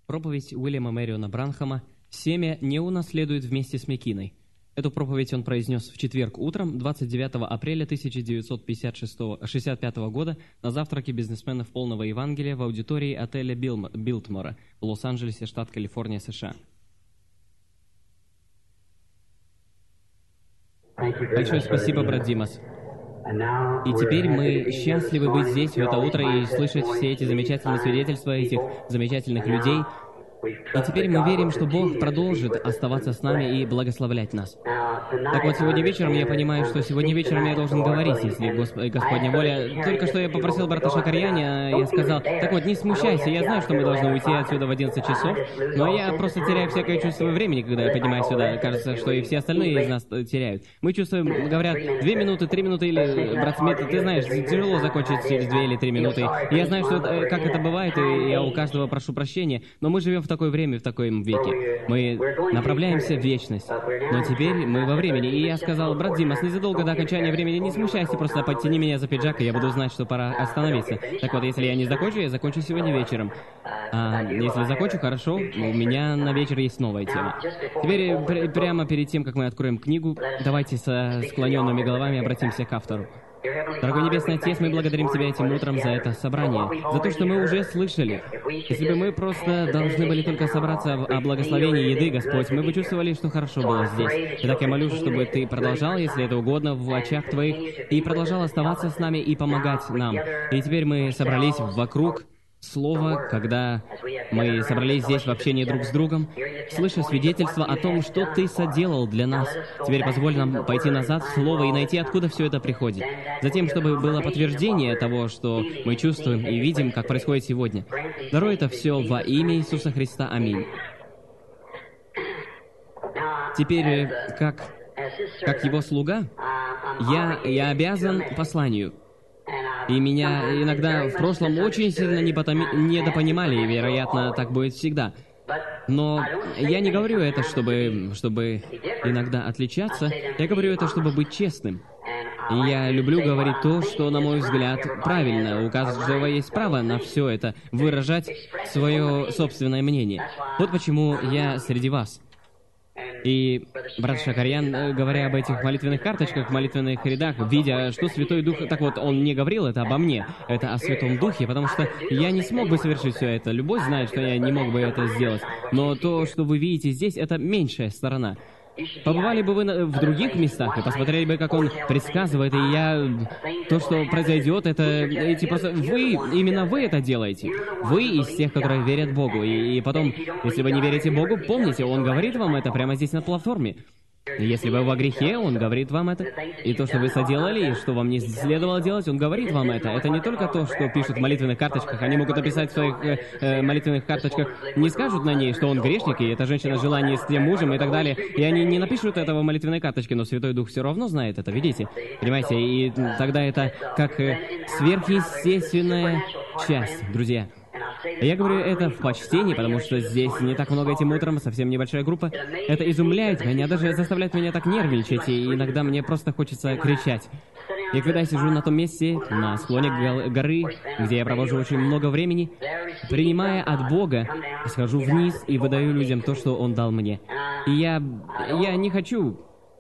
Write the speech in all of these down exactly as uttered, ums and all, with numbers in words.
Проповедь Уильяма Мэриона Бранхама «Семя не унаследует вместе с Мекиной». Эту проповедь он произнес в четверг утром, двадцать девятого апреля тысяча девятьсот шестьдесят пятого года на завтраке бизнесменов полного Евангелия в аудитории отеля Билтмора в Лос-Анджелесе, штат Калифорния, США. Большое спасибо, брат Димас. И теперь мы счастливы быть здесь в это утро и слышать все эти замечательные свидетельства этих замечательных людей. И теперь мы верим, что Бог продолжит оставаться с нами и благословлять нас. Так вот, сегодня вечером я понимаю, что сегодня вечером я должен говорить, если Госп... Господня воля. Только что я попросил брата Шакарьяня, я сказал, так вот, не смущайся, я знаю, что мы должны уйти отсюда в одиннадцать часов, но я просто теряю всякое чувство времени, когда я поднимаюсь сюда. Кажется, что и все остальные из нас теряют. Мы чувствуем, говорят, две минуты, три минуты, или, брат Смит, ты знаешь, тяжело закончить через две или три минуты. И я знаю, что это, как это бывает, и я у каждого прошу прощения, но мы живем в такое время, в таком веке. Мы направляемся в вечность. Но теперь мы во времени. И я сказал, брат Димас, незадолго до окончания времени не смущайся, просто подтяни меня за пиджак, и я буду знать, что пора остановиться. Так вот, если я не закончу, я закончу сегодня вечером. А если закончу, хорошо, у меня на вечер есть новая тема. Теперь пр- прямо перед тем, как мы откроем книгу, давайте со склоненными головами обратимся к автору. Дорогой Небесный Отец, мы благодарим Тебя этим утром за это собрание, за то, что мы уже слышали. Если бы мы просто должны были только собраться о благословении еды, Господь, мы бы чувствовали, что хорошо было здесь. Итак, я молюсь, чтобы Ты продолжал, если это угодно, в очах Твоих, и продолжал оставаться с нами и помогать нам. И теперь мы собрались вокруг Слова, когда мы собрались здесь в общении друг с другом, слыша свидетельство о том, что Ты соделал для нас. Теперь позволь нам пойти назад в Слово и найти, откуда все это приходит. Затем, чтобы было подтверждение того, что мы чувствуем и видим, как происходит сегодня. Даруй это все во имя Иисуса Христа. Аминь. Теперь, как, как Его слуга, я, я обязан посланию. И меня иногда в прошлом очень сильно недопонимали, и, вероятно, так будет всегда. Но я не говорю это, чтобы, чтобы иногда отличаться, я говорю это, чтобы быть честным. И я люблю говорить то, что, на мой взгляд, правильно. У каждого есть право на все это, выражать свое собственное мнение. Вот почему я среди вас. И брат Шакарьян, говоря об этих молитвенных карточках, в молитвенных рядах, видя, что Святой Дух... Так вот, он не говорил это обо мне, это о Святом Духе, потому что я не смог бы совершить все это. Любой знает, что я не мог бы это сделать. Но то, что вы видите здесь, это меньшая сторона. Побывали бы вы в других местах и посмотрели бы, как он предсказывает, и я... То, что произойдет, это... Эти просто... Вы, именно вы это делаете. Вы из тех, которые верят Богу. И, и потом, если вы не верите Богу, помните, Он говорит вам это прямо здесь на платформе. Если вы во грехе, Он говорит вам это. И то, что вы соделали, и что вам не следовало делать, Он говорит вам это. Это не только то, что пишут в молитвенных карточках. Они могут написать в своих э, э, молитвенных карточках, не скажут на ней, что он грешник, и эта женщина жила не с тем мужем и так далее. И они не напишут этого в молитвенной карточке, но Святой Дух все равно знает это, видите? Понимаете? И тогда это как э, сверхъестественная часть, друзья. Я говорю это в почтении, потому что здесь не так много этим утром, совсем небольшая группа. Это изумляет меня, даже заставляет меня так нервничать, и иногда мне просто хочется кричать. И когда я сижу на том месте, на склоне горы, где я провожу очень много времени, принимая от Бога, схожу вниз и выдаю людям то, что Он дал мне. И я, я не хочу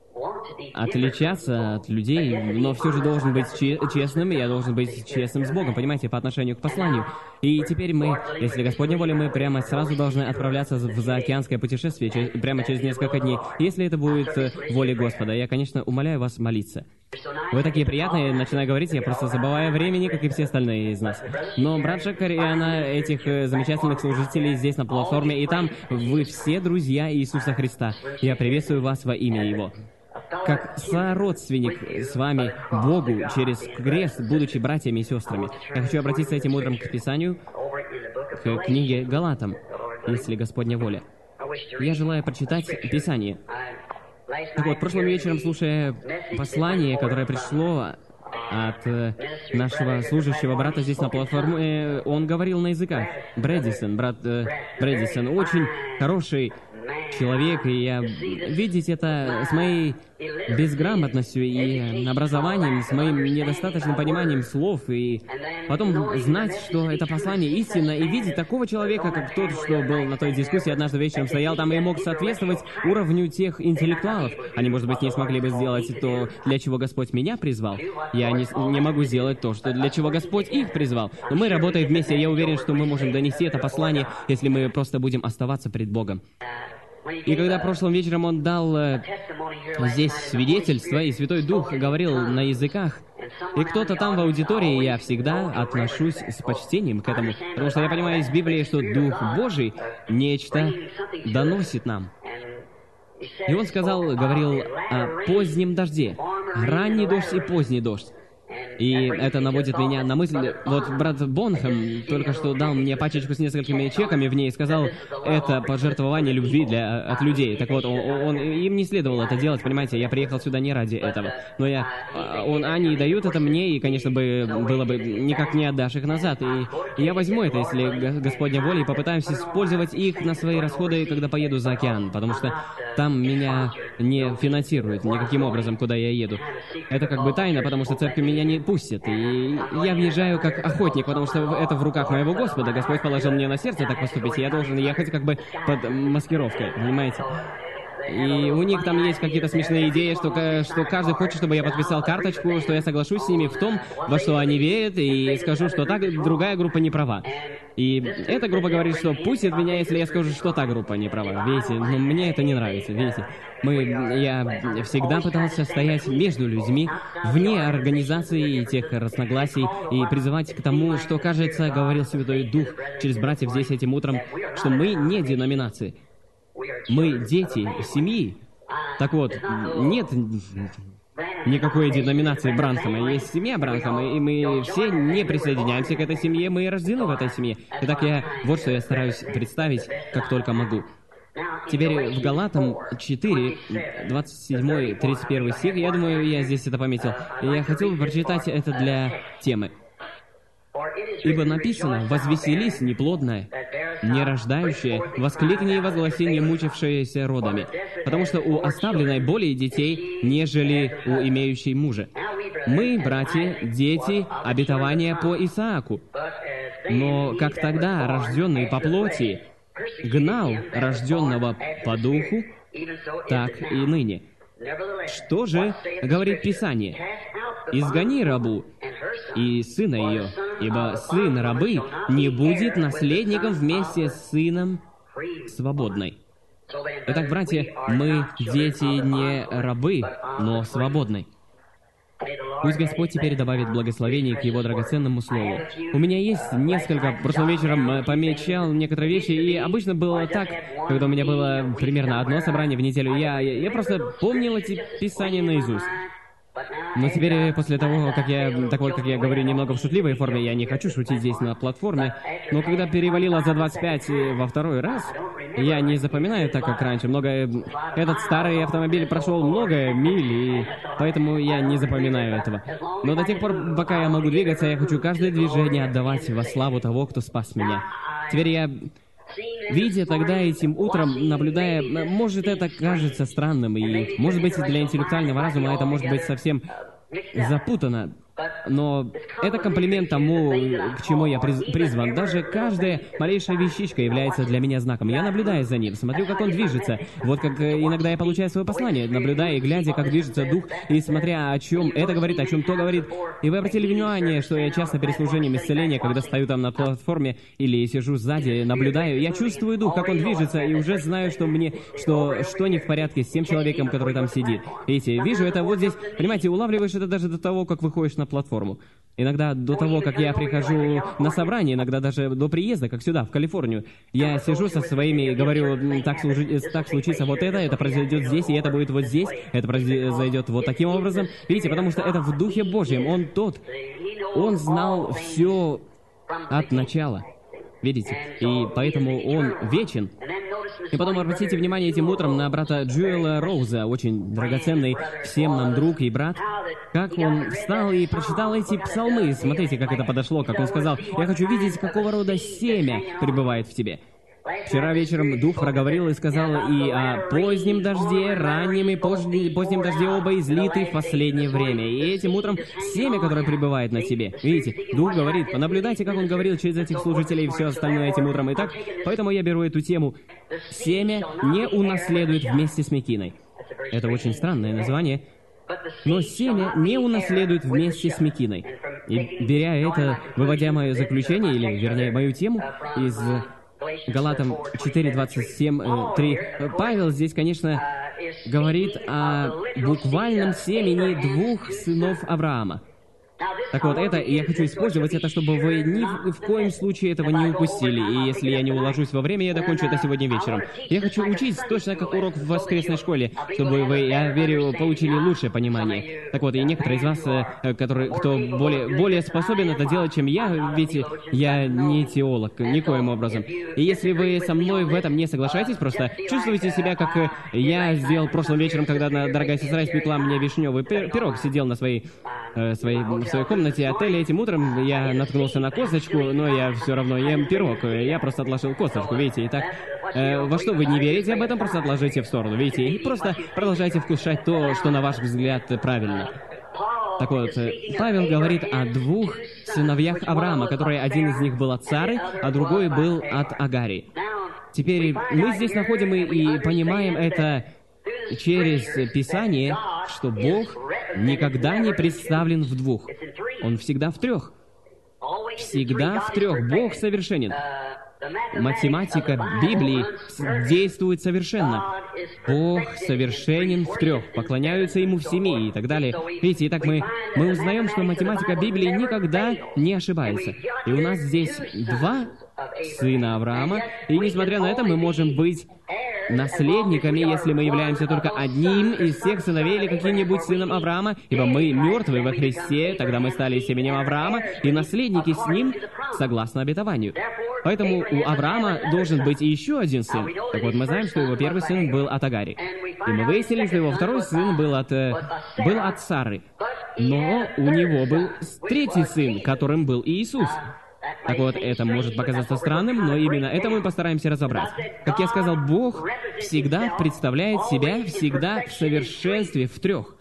отличаться от людей, но все же должен быть честным, и я должен быть честным с Богом, понимаете, по отношению к посланию. И теперь мы, если Господня воля, мы прямо сразу должны отправляться в заокеанское путешествие, через, прямо через несколько дней, если это будет воля Господа. Я, конечно, умоляю вас молиться. Вы такие приятные, начинаю говорить, я просто забываю времени, как и все остальные из нас. Но брат Шакарьяна, этих замечательных служителей здесь на платформе, и там вы все друзья Иисуса Христа. Я приветствую вас во имя Его. Как сородственник с вами Богу через крест, будучи братьями и сестрами. Я хочу обратиться этим утром к Писанию, к книге Галатам, если Господня воля. Я желаю прочитать Писание. Так вот, прошлым вечером, слушая послание, которое пришло от э, нашего служащего брата здесь на платформе, он говорил на языках. Брэдисон, брат э, Брэдисон, очень хороший человек, и я видеть это с моей безграмотностью и образованием, с моим недостаточным пониманием слов, и потом знать, что это послание истинно, и видеть такого человека, как тот, что был на той дискуссии, однажды вечером стоял там и мог соответствовать уровню тех интеллектуалов. Они, может быть, не смогли бы сделать то, для чего Господь меня призвал. Я не, не могу сделать то, что для чего Господь их призвал. Но мы работаем вместе, я уверен, что мы можем донести это послание, если мы просто будем оставаться пред Богом. И когда прошлым вечером он дал э, здесь свидетельство, и Святой Дух говорил на языках, и кто-то там в аудитории, я всегда отношусь с почтением к этому, потому что я понимаю из Библии, что Дух Божий нечто доносит нам. И он сказал, говорил о позднем дожде, ранний дождь и поздний дождь. И это наводит меня на мысль, вот брат Бонхэм только что дал мне пачечку с несколькими чеками в ней и сказал, это пожертвование любви для, от людей. Так вот, он, он, им не следовало это делать, понимаете, я приехал сюда не ради этого. Но я, он, они дают это мне, и, конечно, бы, было бы, никак не отдашь их назад. И я возьму это, если Господня воля, и попытаемся использовать их на свои расходы, когда поеду за океан, потому что там меня не финансируют никаким образом, куда я еду. Это как бы тайна, потому что церковь меня не пустят. И я въезжаю как охотник, потому что это в руках моего Господа. Господь положил мне на сердце так поступить, и я должен ехать как бы под маскировкой, понимаете? И у них там есть какие-то смешные идеи, что, что каждый хочет, чтобы я подписал карточку, что я соглашусь с ними в том, во что они верят, и скажу, что так другая группа не права. И эта группа говорит, что пустит меня, если я скажу, что та группа не права. Видите, но мне это не нравится, видите. Мы, я всегда пытался стоять между людьми, вне организации и тех разногласий, и призывать к тому, что, кажется, говорил Святой Дух через братьев здесь этим утром, что мы не деноминации. Мы дети семьи. Так вот, нет никакой деноминации Бранхама. Есть семья Бранхама, и мы все не присоединяемся к этой семье, мы рождены в этой семье. Итак, я вот что я стараюсь представить, как только могу. Теперь в Галатам четыре, двадцать седьмой, тридцать первый стих, я думаю, я здесь это пометил. Я хотел бы прочитать это для темы. «Ибо написано, возвеселись неплодная, нерождающая, воскликни и возгласи не мучившаяся родами, потому что у оставленной более детей, нежели у имеющей мужа. Мы, братья, дети, обетования по Исааку. Но как тогда рожденный по плоти гнал рожденного по духу, так и ныне. Что же говорит Писание? Изгони рабу и сына ее, ибо сын рабы не будет наследником вместе с сыном свободной». Итак, братья, мы дети не рабы, но свободны. Пусть Господь теперь добавит благословение к Его драгоценному Слову. У меня есть несколько... Прошлым вечером помечал некоторые вещи, и обычно было так, когда у меня было примерно одно собрание в неделю, я, я просто помнил эти писания наизусть. Но теперь, после того, как я, так вот, как я говорю немного в шутливой форме, я не хочу шутить здесь на платформе, но когда перевалило за двадцать пять во второй раз, я не запоминаю так, как раньше. Много... Этот старый автомобиль прошел много миль, и поэтому я не запоминаю этого. Но до тех пор, пока я могу двигаться, я хочу каждое движение отдавать во славу того, кто спас меня. Теперь я... Видя тогда этим утром, наблюдая, может, это кажется странным, и, может быть, для интеллектуального разума это может быть совсем запутанно, но это комплимент тому, к чему я приз призван. Даже каждая малейшая вещичка является для меня знаком. Я наблюдаю за ним, смотрю, как он движется. Вот как иногда я получаю свое послание, наблюдая и глядя, как движется дух, и смотря, о чем это говорит, о чем то говорит. И вы обратили внимание, что я часто перед служением исцеления, когда стою там на платформе или сижу сзади, наблюдаю, я чувствую дух, как он движется, и уже знаю, что мне, что, что не в порядке с тем человеком, который там сидит. Видите, вижу это вот здесь, понимаете, улавливаешь это даже до того, как выходишь на платформу. Иногда до того, как я прихожу на собрание, иногда даже до приезда, как сюда, в Калифорнию, я сижу со своими и говорю, так, служи, так случится вот это, это произойдет здесь, и это будет вот здесь, это произойдет вот таким образом. Видите, потому что это в Духе Божьем. Он тот, Он знал все от начала. Видите? И поэтому Он вечен. И потом обратите внимание этим утром на брата Джоэла Роуза, очень драгоценный всем нам друг и брат, как он встал и прочитал эти псалмы. Смотрите, как это подошло, как он сказал, «Я хочу видеть, какого рода семя пребывает в тебе». Вчера вечером Дух проговорил и сказал и о позднем дожде, раннем и позднем, позднем дожде, оба излиты в последнее время. И этим утром семя, которое пребывает на себе. Видите, Дух говорит, понаблюдайте, как Он говорил через этих служителей и все остальное этим утром. Итак, поэтому я беру эту тему. Семя не унаследует вместе с Мекиной. Это очень странное название. Но семя не унаследует вместе с Мекиной. И беря это, выводя мое заключение, или, вернее, мою тему из Галатам четыре, двадцать семь, три, Павел здесь, конечно, говорит о буквальном семени двух сынов Авраама. Так вот, это, я хочу использовать это, чтобы вы ни в, в коем случае этого не упустили. И если я не уложусь во время, я докончу это сегодня вечером. Я хочу учить точно как урок в воскресной школе, чтобы вы, я верю, получили лучшее понимание. Так вот, и некоторые из вас, которые, кто более, более способен это делать, чем я, ведь я не теолог, никоим образом. И если вы со мной в этом не соглашаетесь, просто чувствуете себя, как я сделал прошлым вечером, когда одна дорогая сестра испекла мне вишневый пирог, сидел на своей, своей в своей комнате отеля этим утром, я наткнулся на косточку, но я все равно ем пирог. Я просто отложил косточку, видите. Итак, э, во что вы не верите об этом, просто отложите в сторону, видите. И просто продолжайте вкушать то, что на ваш взгляд правильно. Так вот, Павел говорит о двух сыновьях Авраама, которые один из них был от Сары, а другой был от Агари. Теперь мы здесь находим и, и понимаем это через Писание, что Бог никогда не представлен в двух. Он всегда в трех. Всегда в трех. Бог совершенен. Математика Библии действует совершенно. Бог совершенен в трех. Поклоняются Ему в семи и так далее. Видите, итак, мы, мы узнаем, что математика Библии никогда не ошибается. И у нас здесь два сына Авраама, и несмотря на это, мы можем быть наследниками, если мы являемся только одним из всех сыновей или каким-нибудь сыном Авраама, ибо мы мертвы во Христе, тогда мы стали семенем Авраама, и наследники с ним согласно обетованию. Поэтому у Авраама должен быть и еще один сын. Так вот, мы знаем, что его первый сын был от Агари. И мы выяснили, что его второй сын был от, э, был от Сары. Но у него был третий сын, которым был Иисус. Так вот, это может показаться странным, но именно это мы постараемся разобрать. Как я сказал, Бог всегда представляет себя всегда в совершенстве в трех.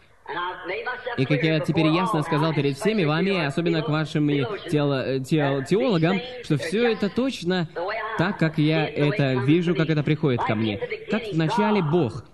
И как я теперь ясно сказал перед всеми вами, особенно к вашим тео тео теологам, что все это точно так, как я это вижу, как это приходит ко мне. Как вначале Бог.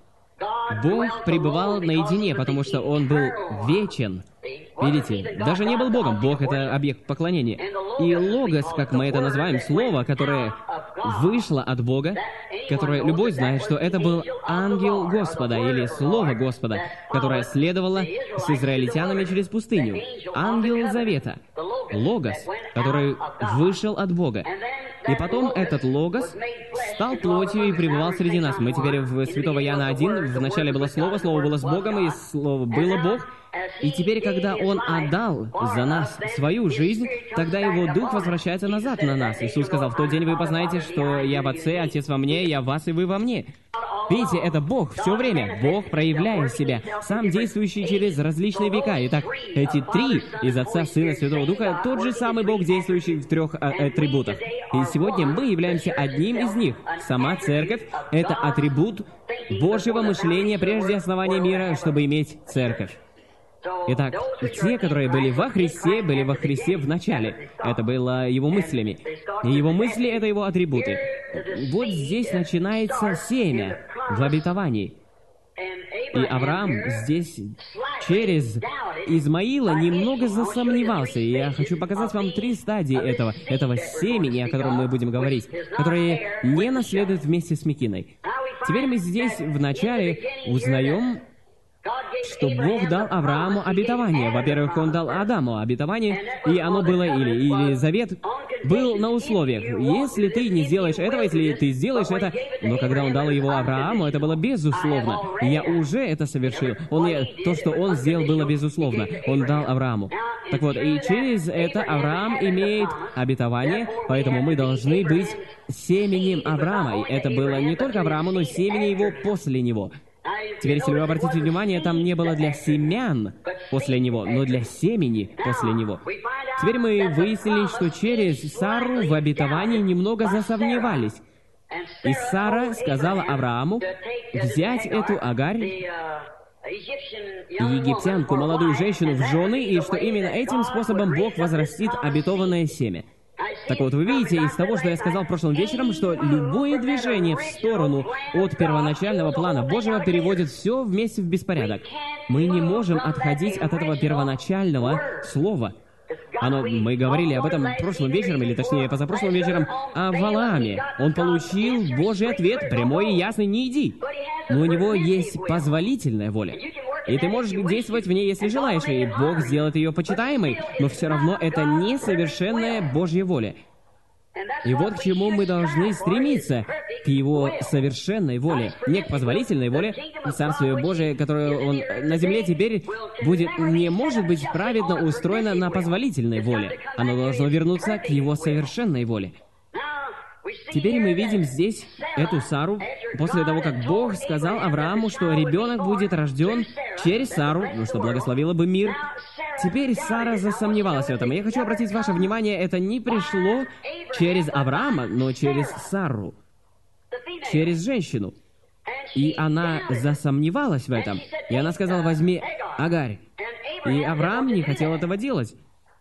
Бог пребывал наедине, потому что Он был вечен. Видите, даже не был Богом. Бог — это объект поклонения. И Логос, как мы это называем, слово, которое вышло от Бога, которое любой знает, что это был ангел Господа, или Слово Господа, которое следовало с израильтянами через пустыню. Ангел Завета. Логос, который вышел от Бога. И потом этот Логос стал плотью и пребывал среди нас. Мы теперь в Святого Иоанна один, в начале было Слово, Слово было с Богом, и Слово было Бог. И теперь, когда Он отдал за нас свою жизнь, тогда Его Дух возвращается назад на нас. Иисус сказал, в тот день вы познаете, что я в Отце, Отец во мне, я в вас, и вы во мне. Видите, это Бог все время. Бог проявляет себя, сам действующий через различные века. Итак, эти три из Отца, Сына, Святого Духа, тот же самый Бог, действующий в трех атрибутах. И сегодня мы являемся одним из них. Сама Церковь — это атрибут Божьего мышления прежде основания мира, чтобы иметь Церковь. Итак, те, которые были во Христе, были во Христе в начале. Это было Его мыслями. И Его мысли — это Его атрибуты. Вот здесь начинается семя в обетовании. И Авраам здесь через Измаила немного засомневался. И я хочу показать вам три стадии этого, этого семени, о котором мы будем говорить, которые не наследуют вместе с Мекиной. Теперь мы здесь вначале узнаем, что Бог дал Аврааму обетование. Во-первых, Он дал Адаму обетование, и оно было, или, или завет, был на условиях. Если ты не сделаешь этого, если ты сделаешь это, но когда Он дал его Аврааму, это было безусловно. Я уже это совершил. Он, то, что Он сделал, было безусловно. Он дал Аврааму. Так вот, и через это Авраам имеет обетование, поэтому мы должны быть семенем Авраама. И это было не только Аврааму, но семени его после него. Теперь, если вы обратите внимание, там не было для семян после него, но для семени после него. Теперь мы выяснили, что через Сару в обетовании немного засомневались. И Сара сказала Аврааму взять эту Агарь, египтянку, молодую женщину, в жены, и что именно этим способом Бог возрастит обетованное семя. Так вот, вы видите из того, что я сказал прошлым вечером, что любое движение в сторону от первоначального плана Божьего переводит все вместе в беспорядок. Мы не можем отходить от этого первоначального слова. Оно, мы говорили об этом прошлым вечером, или точнее позапрошлым вечером, о Валааме. Он получил Божий ответ, прямой и ясный: «Не иди». Но у него есть позволительная воля. И ты можешь действовать в ней, если желаешь, и Бог сделает ее почитаемой, но все равно это не совершенная Божья воля. И вот к чему мы должны стремиться, к Его совершенной воле, не к позволительной воле. Царствие Божие, которое Он на земле теперь будет, не может быть праведно устроено на позволительной воле. Оно должно вернуться к Его совершенной воле. Теперь мы видим здесь эту Сару, после того, как Бог сказал Аврааму, что ребенок будет рожден через Сару, ну, что благословило бы мир. Теперь Сара засомневалась в этом. И я хочу обратить ваше внимание, это не пришло через Авраама, но через Сару, через женщину. И она засомневалась в этом. И она сказала: возьми Агарь. И Авраам не хотел этого делать.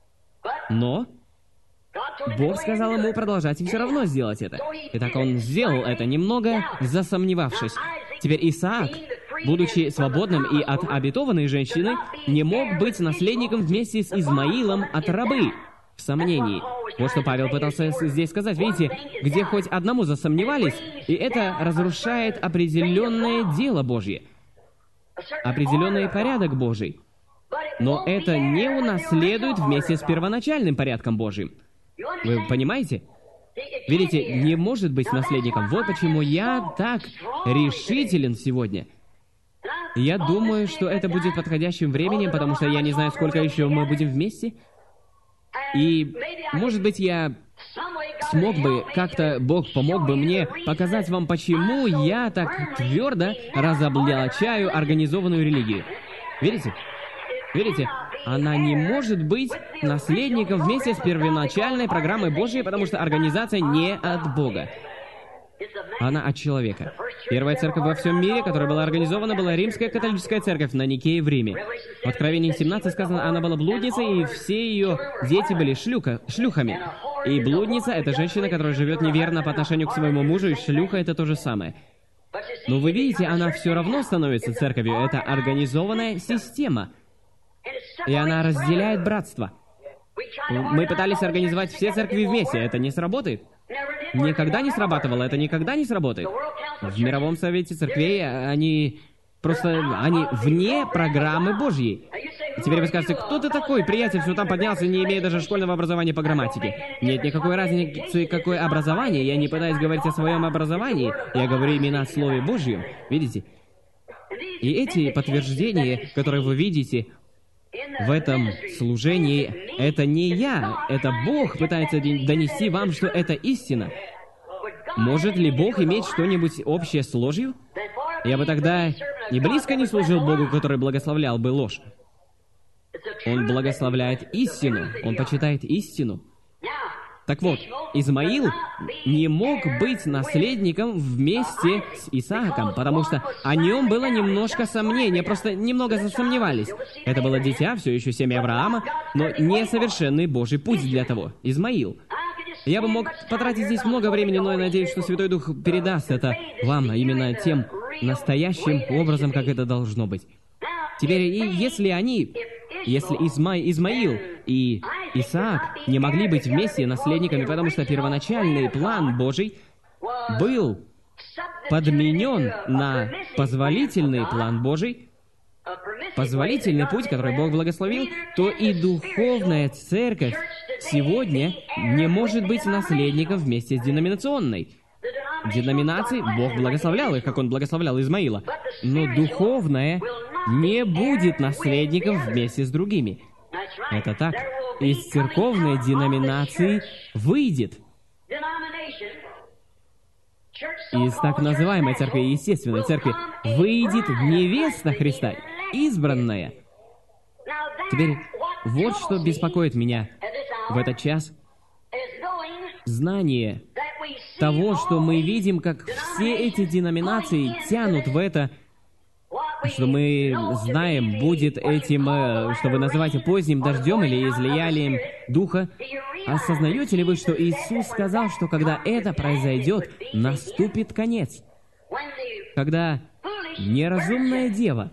Но Бог сказал ему продолжать и все равно сделать это. Итак, он сделал это, немного засомневавшись. Теперь Исаак, будучи свободным и от обетованной женщины, не мог быть наследником вместе с Измаилом от рабы, в сомнении. Вот что Павел пытался здесь сказать. Видите, где хоть одному засомневались, и это разрушает определенное дело Божье, определенный порядок Божий. Но это не унаследует вместе с первоначальным порядком Божьим. Вы понимаете? Видите, не может быть наследником. Вот почему я так решителен сегодня. Я думаю, что это будет подходящим временем, потому что я не знаю, сколько еще мы будем вместе. И, может быть, я смог бы, как-то Бог помог бы мне показать вам, почему я так твердо разоблачаю организованную религию. Видите? Видите? Она не может быть наследником вместе с первоначальной программой Божьей, потому что организация не от Бога. Она от человека. Первая церковь во всем мире, которая была организована, была Римская католическая церковь на Никее в Риме. В Откровении семнадцать сказано, она была блудницей, и все ее дети были шлюха, шлюхами. И блудница — это женщина, которая живет неверно по отношению к своему мужу, и шлюха — это то же самое. Но вы видите, она все равно становится церковью. Это организованная система. И она разделяет братство. Мы пытались организовать все церкви вместе. Это не сработает. Никогда не срабатывало. Это никогда не сработает. В мировом совете церквей они просто... Они вне программы Божьей. И теперь вы скажете, кто ты такой, приятель, что там поднялся, не имея даже школьного образования по грамматике? Нет никакой разницы, какое образование. Я не пытаюсь говорить о своем образовании. Я говорю именно о Слове Божьем. Видите? И эти подтверждения, которые вы видите в этом служении, это не я, это Бог пытается донести вам, что это истина. Может ли Бог иметь что-нибудь общее с ложью? Я бы тогда и близко не служил Богу, который благословлял бы ложь. Он благословляет истину, он почитает истину. Так вот, Измаил не мог быть наследником вместе с Исааком, потому что о нем было немножко сомнения, просто немного засомневались. Это было дитя, все еще семя Авраама, но несовершенный Божий путь для того. Измаил. Я бы мог потратить здесь много времени, но я надеюсь, что Святой Дух передаст это вам именно тем настоящим образом, как это должно быть. Теперь, и если они, если Изма... Измаил и Исаак не могли быть вместе наследниками, потому что первоначальный план Божий был подменен на позволительный план Божий, позволительный путь, который Бог благословил, то и духовная церковь сегодня не может быть наследником вместе с деноминационной. Деноминации Бог благословлял их, как Он благословлял Измаила, но духовная не будет наследником вместе с другими. Это так. Из церковной деноминации выйдет. Из так называемой церкви, естественной церкви, выйдет невеста Христа, избранная. Теперь, вот что беспокоит меня в этот час. Знание того, что мы видим, как все эти деноминации тянут в это, что мы знаем, будет этим, э, что вы называете поздним дождем или излиянием Духа. Осознаете ли вы, что Иисус сказал, что когда это произойдет, наступит конец? Когда неразумная дева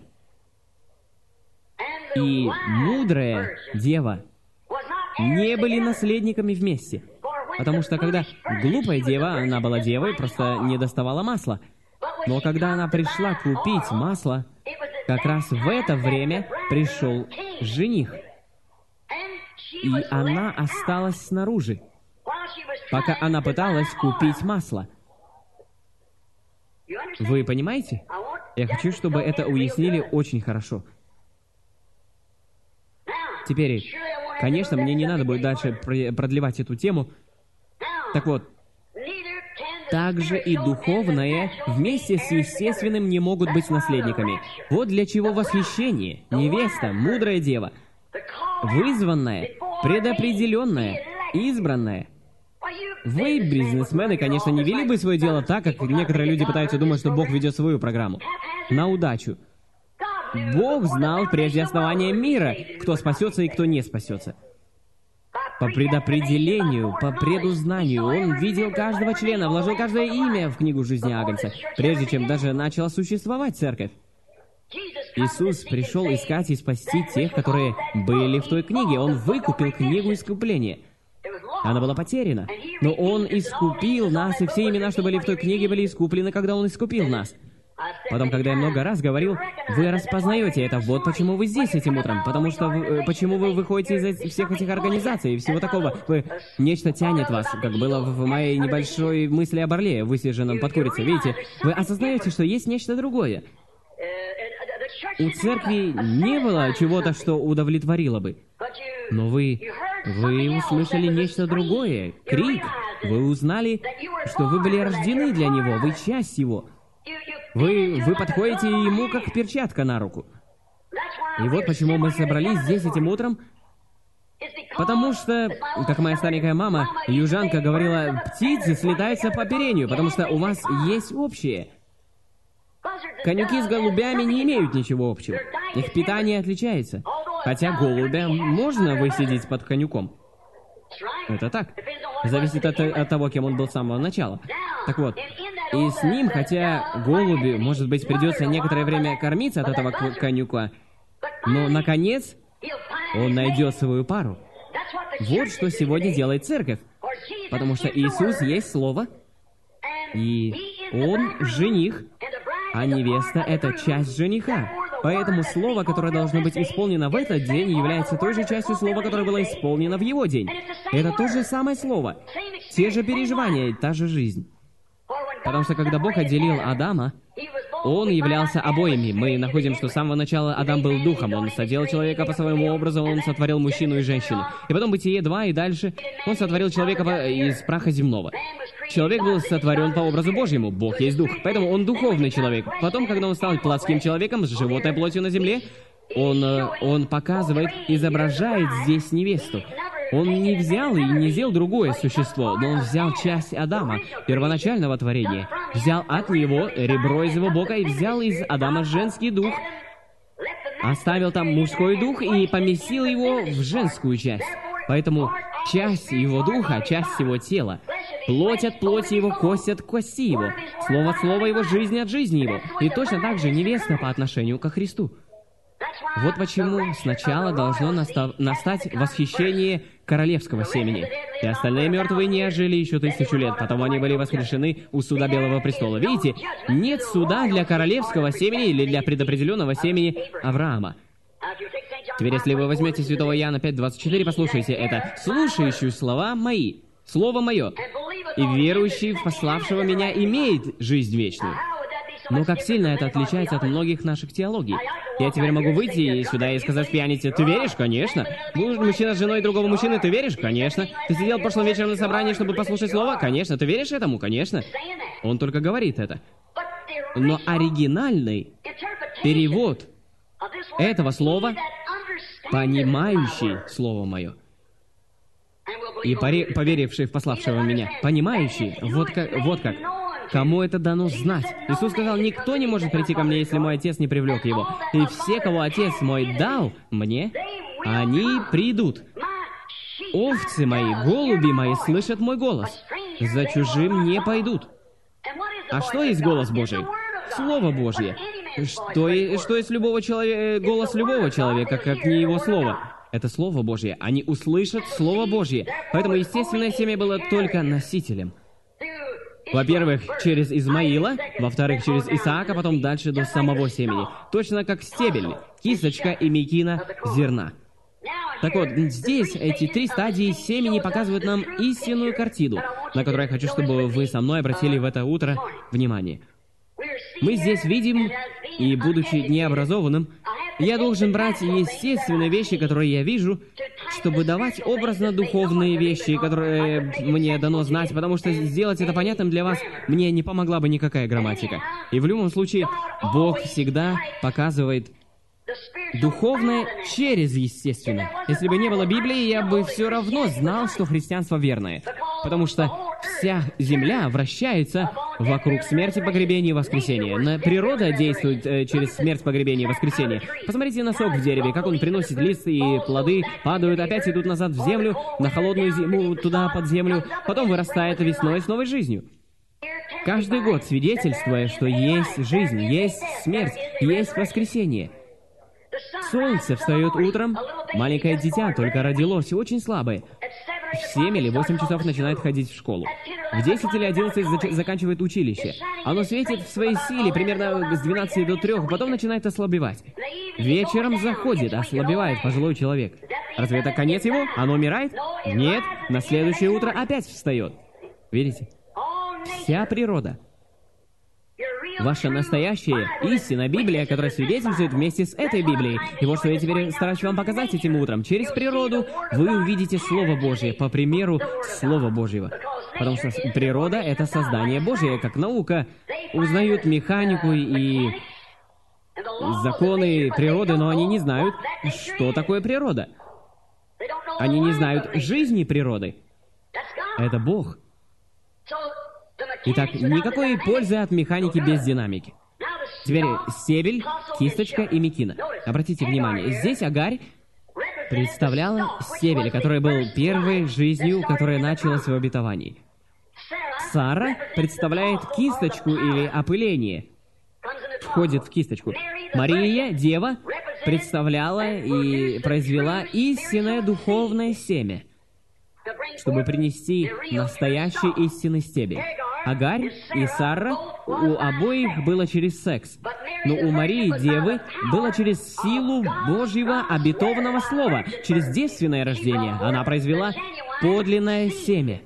и мудрая дева не были наследниками вместе. Потому что когда глупая дева, она была девой, просто не доставала масла. Но когда она пришла купить масло, как раз в это время пришел жених. И она осталась снаружи, пока она пыталась купить масло. Вы понимаете? Я хочу, чтобы это уяснили очень хорошо. Теперь, конечно, мне не надо будет дальше продлевать эту тему. Так вот, также и духовное вместе с естественным не могут быть наследниками. Вот для чего восхищение, невеста, мудрая дева, вызванная, предопределенная, избранная. Вы, бизнесмены, конечно, не вели бы свое дело так, как некоторые люди пытаются думать, что Бог ведет свою программу. На удачу. Бог знал прежде основания мира, кто спасется и кто не спасется. По предопределению, по предузнанию, Он видел каждого члена, вложил каждое имя в книгу жизни Агнца, прежде чем даже начала существовать церковь. Иисус пришел искать и спасти тех, которые были в той книге. Он выкупил книгу искупления. Она была потеряна, но Он искупил нас, и все имена, что были в той книге, были искуплены, когда Он искупил нас. Потом, когда я много раз говорил, вы распознаете это. Вот почему вы здесь этим утром. Потому что вы, почему вы выходите из всех этих организаций и всего такого. Вы, нечто тянет вас, как было в моей небольшой мысли о Барлее, высиженном под курицей. Видите, вы осознаете, что есть нечто другое. У церкви не было чего-то, что удовлетворило бы. Но вы, вы услышали нечто другое. Крик. Вы узнали, что вы были рождены для Него, вы часть Его. Вы, вы подходите Ему, как перчатка на руку. И вот почему мы собрались здесь этим утром. Потому что, как моя старенькая мама, южанка, говорила, птицы слетаются по оперению, потому что у вас есть общее. Конюки с голубями не имеют ничего общего. Их питание отличается. Хотя голубя можно высидеть под конюком. Это так. Зависит от, от того, кем он был с самого начала. Так вот, и с ним, хотя голубю, может быть, придется некоторое время кормиться от этого конюка, но, наконец, он найдет свою пару. Вот что сегодня делает церковь. Потому что Иисус есть Слово, и Он жених, а невеста — это часть жениха. Поэтому слово, которое должно быть исполнено в этот день, является той же частью слова, которое было исполнено в его день. Это то же самое слово, те же переживания, та же жизнь. Потому что когда Бог отделил Адама, Он являлся обоими. Мы находим, что с самого начала Адам был духом. Он соделал человека по своему образу, Он сотворил мужчину и женщину. И потом Бытие два и дальше Он сотворил человека из праха земного. Человек был сотворен по образу Божьему. Бог есть дух. Поэтому он духовный человек. Потом, когда он стал плотским человеком с животной плотью на земле, он, он показывает, изображает здесь невесту. Он не взял и не сделал другое существо, но он взял часть Адама, первоначального творения, взял от него ребро из его бока и взял из Адама женский дух, оставил там мужской дух и поместил его в женскую часть. Поэтому часть его духа, часть его тела, плоть от плоти его, кость от кости его, слово от слова его, жизнь от жизни его. И точно так же невеста по отношению ко Христу. Вот почему сначала должно наста- настать восхищение королевского семени. И остальные мертвые не ожили еще тысячу лет, потом они были воскрешены у суда Белого престола. Видите, нет суда для королевского семени или для предопределенного семени Авраама. Теперь, если вы возьмете Святого Иоанна пять двадцать четыре, послушайте это. «Слушающий слова мои, слово мое, и верующий в пославшего меня имеет жизнь вечную». Но как сильно это отличается от многих наших теологий. Я теперь могу выйти сюда и сказать пьянице: «Ты веришь? Конечно». Мужчина с женой другого мужчины: «Ты веришь? Конечно». «Ты сидел прошлым вечером на собрании, чтобы послушать слово? Конечно». «Ты веришь этому? Конечно». Он только говорит это. Но оригинальный перевод этого слова, понимающий слово мое, и поре- поверившие в пославшего меня, понимающие, вот как, вот как, кому это дано знать. Иисус сказал, никто не может прийти ко мне, если мой Отец не привлек его. И все, кого Отец мой дал мне, они придут. Овцы мои, голуби мои слышат мой голос. За чужим не пойдут. А что есть голос Божий? Слово Божье. Что, и, что есть любого человека, голос любого человека, как не его слово? Это Слово Божье. Они услышат Слово Божье. Поэтому естественное семя было только носителем. Во-первых, через Измаила, во-вторых, через Исаака, потом дальше до самого семени. Точно как стебель, кисточка и мекина зерна. Так вот, здесь эти три стадии семени показывают нам истинную картину, на которую я хочу, чтобы вы со мной обратили в это утро внимание. Мы здесь видим, и будучи необразованным, я должен брать естественные вещи, которые я вижу, чтобы давать образно-духовные вещи, которые мне дано знать, потому что сделать это понятным для вас мне не помогла бы никакая грамматика. И в любом случае, Бог всегда показывает духовное через естественное. Если бы не было Библии, я бы все равно знал, что христианство верное. Потому что вся земля вращается вокруг смерти, погребения и воскресения. На природа действует э, через смерть, погребение и воскресение. Посмотрите на сок в дереве, как он приносит листы и плоды, падают, опять идут назад в землю, на холодную зиму туда под землю, потом вырастает весной с новой жизнью. Каждый год свидетельствуя, что есть жизнь, есть смерть, есть воскресение. Солнце встает утром, маленькое дитя только родилось, очень слабое. В семь или восемь часов начинает ходить в школу. В десять или одиннадцать зач- заканчивает училище. Оно светит в своей силе примерно с двенадцати до трех, потом начинает ослабевать. Вечером заходит, ослабевает пожилой человек. Разве это конец его? Оно умирает? Нет, на следующее утро опять встает. Видите? Вся природа. Ваша настоящая истина, Библия, которая свидетельствует вместе с этой Библией. И вот что я теперь стараюсь вам показать этим утром. Через природу вы увидите Слово Божье, по примеру Слова Божьего. Потому что природа — это создание Божье, как наука. Узнают механику и законы природы, но они не знают, что такое природа. Они не знают жизни природы. Это Бог. Итак, никакой пользы от механики без динамики. Теперь стебель, кисточка и мекина. Обратите внимание, здесь Агарь представляла стебель, который был первой жизнью, которая началась в обетовании. Сара представляет кисточку или опыление, входит в кисточку. Мария, дева, представляла и произвела истинное духовное семя, чтобы принести настоящий истинный стебель. Агарь и Сара у обоих было через секс, но у Марии, девы, было через силу Божьего обетованного слова, через девственное рождение. Она произвела подлинное семя.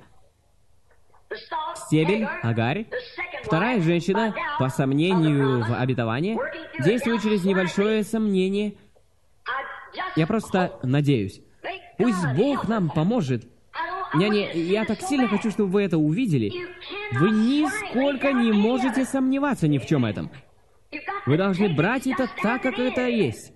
Стебель, Агарь. Вторая женщина, по сомнению в обетовании, действует через небольшое сомнение. Я просто надеюсь. Пусть Бог нам поможет. Няня, я так сильно хочу, чтобы вы это увидели. Вы нисколько не можете сомневаться ни в чем этом. Вы должны брать это так, как это есть.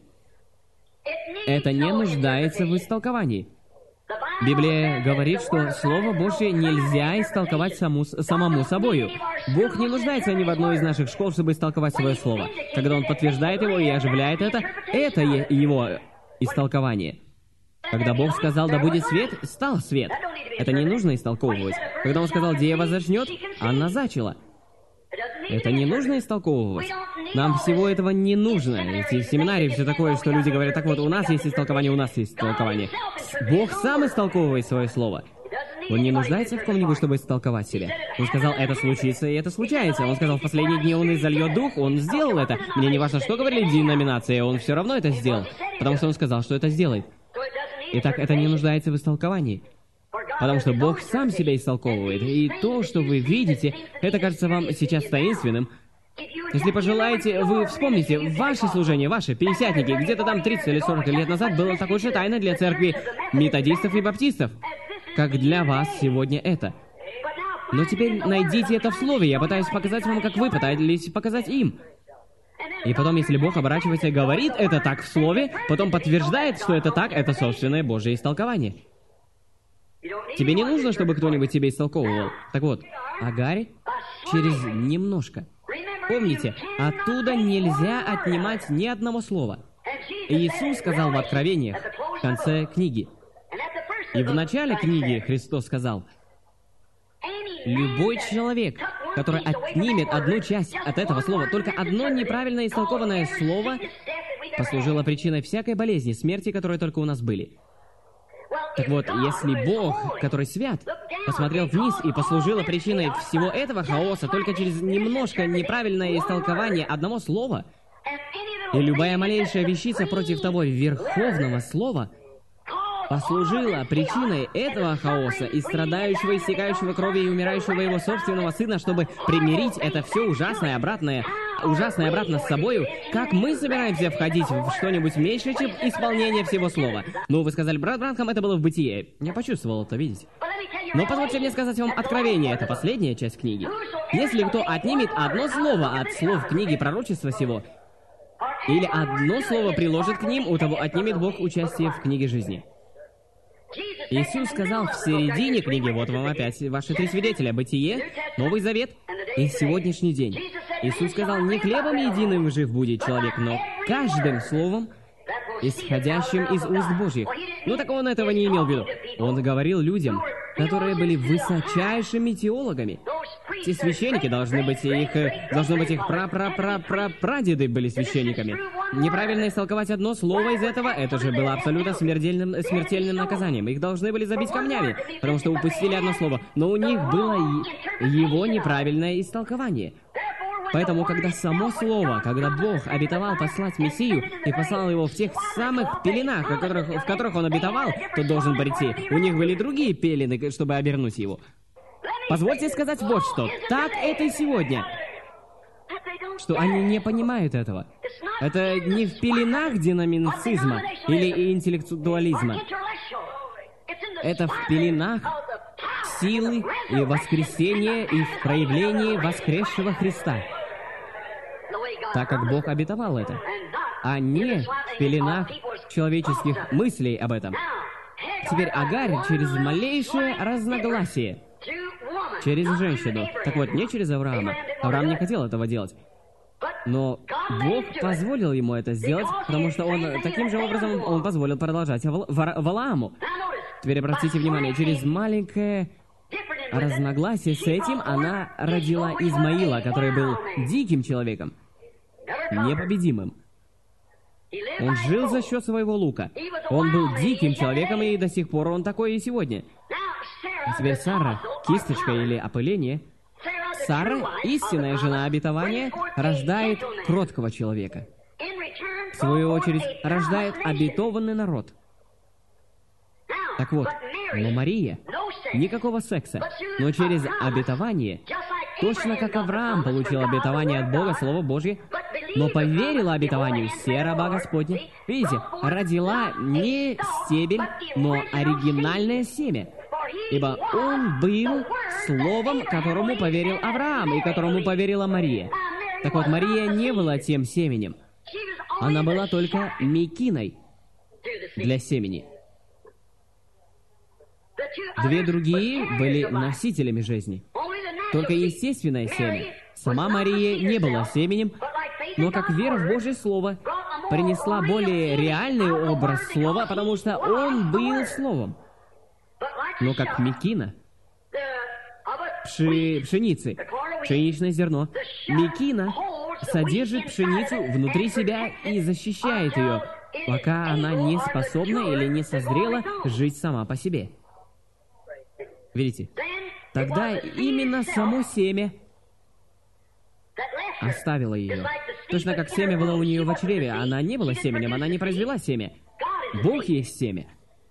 Это не нуждается в истолковании. Библия говорит, что Слово Божье нельзя истолковать саму, самому собою. Бог не нуждается ни в одной из наших школ, чтобы истолковать свое Слово. Когда Он подтверждает его и оживляет это, это его истолкование. Когда Бог сказал, да будет свет, стал свет. Это не нужно истолковывать. Когда Он сказал, дева зачнет, она зачала. Это не нужно истолковывать. Нам всего этого не нужно. Эти семинарии, все такое, что люди говорят, так вот, у нас есть истолкование, у нас есть истолкование. Бог сам истолковывает свое слово. Он не нуждается в ком-нибудь, чтобы истолковать себя. Он сказал, это случится, и это случается. Он сказал, в последние дни Он изольет дух, Он сделал это. Мне не важно, что говорили деноминации, Он все равно это сделал. Потому что Он сказал, что это сделает. Итак, это не нуждается в истолковании. Потому что Бог сам себя истолковывает. И то, что вы видите, это кажется вам сейчас таинственным. Если пожелаете, вы вспомните, ваше служение, ваши пятидесятники, где-то там тридцать или сорок лет назад было такой же тайной для церкви методистов и баптистов, как для вас сегодня это. Но теперь найдите это в Слове. Я пытаюсь показать вам, как вы пытались показать им. И потом, если Бог оборачивается и говорит это так в Слове, потом подтверждает, что это так, это собственное Божье истолкование. Тебе не нужно, чтобы кто-нибудь тебе истолковывал. Так вот, Агарь через немножко. Помните, оттуда нельзя отнимать ни одного слова. И Иисус сказал в Откровениях, в конце книги. И в начале книги Христос сказал, любой человек, который отнимет одну часть от этого слова, только одно неправильно истолкованное слово послужило причиной всякой болезни, смерти, которые только у нас были. Так вот, если Бог, который свят, посмотрел вниз и послужило причиной всего этого хаоса только через немножко неправильное истолкование одного слова, и любая малейшая вещица против того верховного слова послужила причиной этого хаоса и страдающего, истекающего крови и умирающего его собственного сына, чтобы примирить это все ужасное обратное, ужасное обратно с собою, как мы собираемся входить в что-нибудь меньше, чем исполнение всего слова? Ну, вы сказали, брат Бранхам, это было в Бытие. Я почувствовал это, видите? Но позвольте мне сказать вам Откровение, это последняя часть книги. Если кто отнимет одно слово от слов книги пророчества сего, или одно слово приложит к ним, у того отнимет Бог участие в книге жизни. Иисус сказал в середине книги, вот вам опять ваши три свидетеля, Бытие, Новый Завет и сегодняшний день. Иисус сказал, не хлебом единым жив будет человек, но каждым словом, исходящим из уст Божьих. Ну так он этого не имел в виду. Он говорил людям, которые были высочайшими теологами. Те священники должны быть их, должно быть их пра-пра-пра-пра-прадеды были священниками. Неправильно истолковать одно слово из этого, это же было абсолютно смертельным, смертельным наказанием. Их должны были забить камнями, потому что упустили одно слово. Но у них было и его неправильное истолкование. Поэтому, когда само слово, когда Бог обетовал послать Мессию и послал его в тех самых пеленах, в которых, в которых он обетовал, то должен прийти. У них были другие пелены, чтобы обернуть его. Позвольте сказать вот что. Так это и сегодня. Что они не понимают этого. Это не в пеленах деноминацизма или интеллектуализма. Это в пеленах силы и воскресения и в проявлении воскресшего Христа. Так как Бог обетовал это, а не в пеленах человеческих мыслей об этом. Теперь Агарь через малейшее разногласие, через женщину. Так вот, не через Авраама. Авраам не хотел этого делать. Но Бог позволил ему это сделать, потому что он таким же образом он позволил продолжать Валааму. Теперь обратите внимание, через маленькое разногласие с этим она родила Измаила, который был диким человеком, непобедимым. Он жил за счет своего лука. Он был диким человеком, и до сих пор он такой и сегодня. А теперь Сара, кисточка или опыление. Сара, истинная жена обетования, рождает кроткого человека. В свою очередь, рождает обетованный народ. Так вот, но Мария, никакого секса, но через обетование, точно как Авраам получил обетование от Бога, Слово Божье, но поверила обетованию, все раба Господня. Видите, родила не стебель, но оригинальное семя. Ибо он был словом, которому поверил Авраам, и которому поверила Мария. Так вот, Мария не была тем семенем. Она была только мекиной для семени. Две другие были носителями жизни. Только естественное семя. Сама Мария не была семенем, но как вера в Божье Слово принесла более реальный образ Слова, потому что он был Словом. Но как мекина, пши, пшеницы, пшеничное зерно, мекина содержит пшеницу внутри себя и защищает ее, пока она не способна или не созрела жить сама по себе. Видите? Тогда именно само семя оставило ее. Точно как семя было у нее в чреве, она не была семенем, она не произвела семя. Бог есть семя.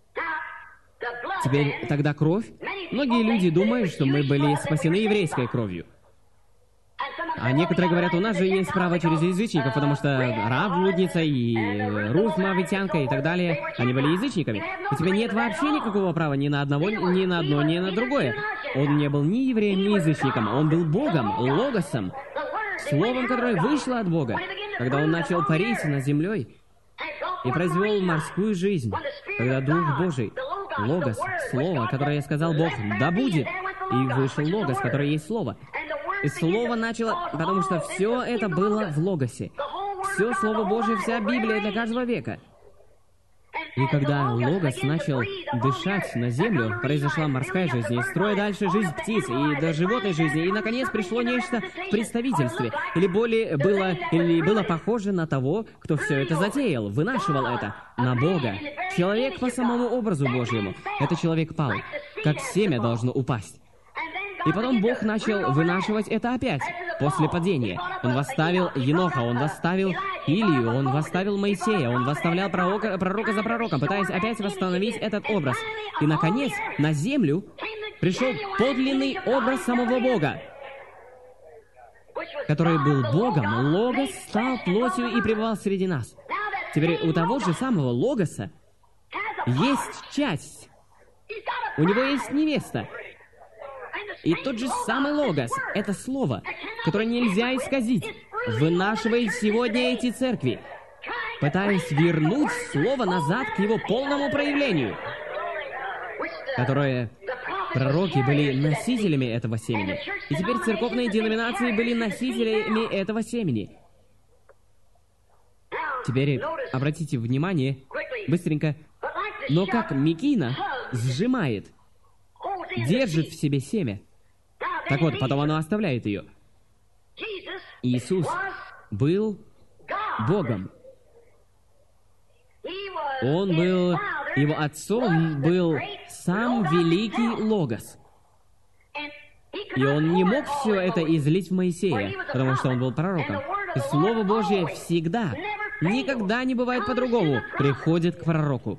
Теперь тогда кровь. Многие люди думают, что мы были спасены еврейской кровью. А некоторые говорят, у нас же есть право через язычников, потому что Рав, блудница, и Руфь, мавитянка, и так далее, они были язычниками. У тебя нет вообще никакого права ни на одного, ни на одно, ни на другое. Он не был ни евреем, ни язычником. Он был Богом, Логосом, Словом, которое вышло от Бога, когда он начал парить над землей и произвел морскую жизнь, когда Дух Божий, Логос, Слово, которое сказал Бог, да будет. И вышел Логос, который есть Слово. И Слово начало, потому что все это было в Логосе. Все Слово Божие, вся Библия для каждого века. И когда Логос начал дышать на землю, произошла морская жизнь, и строя дальше жизнь птиц, и до животной жизни, и, наконец, пришло нечто в представительстве, или более было, или было похоже на того, кто все это затеял, вынашивал это, на Бога. Человек по самому образу Божьему. Это человек пал, как семя должно упасть. И потом Бог начал вынашивать это опять, после падения. Он восставил Еноха, Он восставил Илию, Он восставил Моисея, Он восставлял пророка, пророка за пророком, пытаясь опять восстановить этот образ. И, наконец, на землю пришел подлинный образ самого Бога, который был Богом. Логос стал плотью и пребывал среди нас. Теперь у того же самого Логоса есть часть. У него есть невеста. И тот же самый Логос, это Слово, которое нельзя исказить, вынашивает сегодня эти церкви, пытаясь вернуть Слово назад к его полному проявлению, которое пророки были носителями этого семени. И теперь церковные деноминации были носителями этого семени. Теперь обратите внимание, быстренько, но как мекина сжимает, держит в себе семя, так вот, потом оно оставляет ее. Иисус был Богом. Он был, его отцом был сам великий Логос. И он не мог все это излить в Моисея, потому что он был пророком. И Слово Божье всегда, никогда не бывает по-другому, приходит к пророку.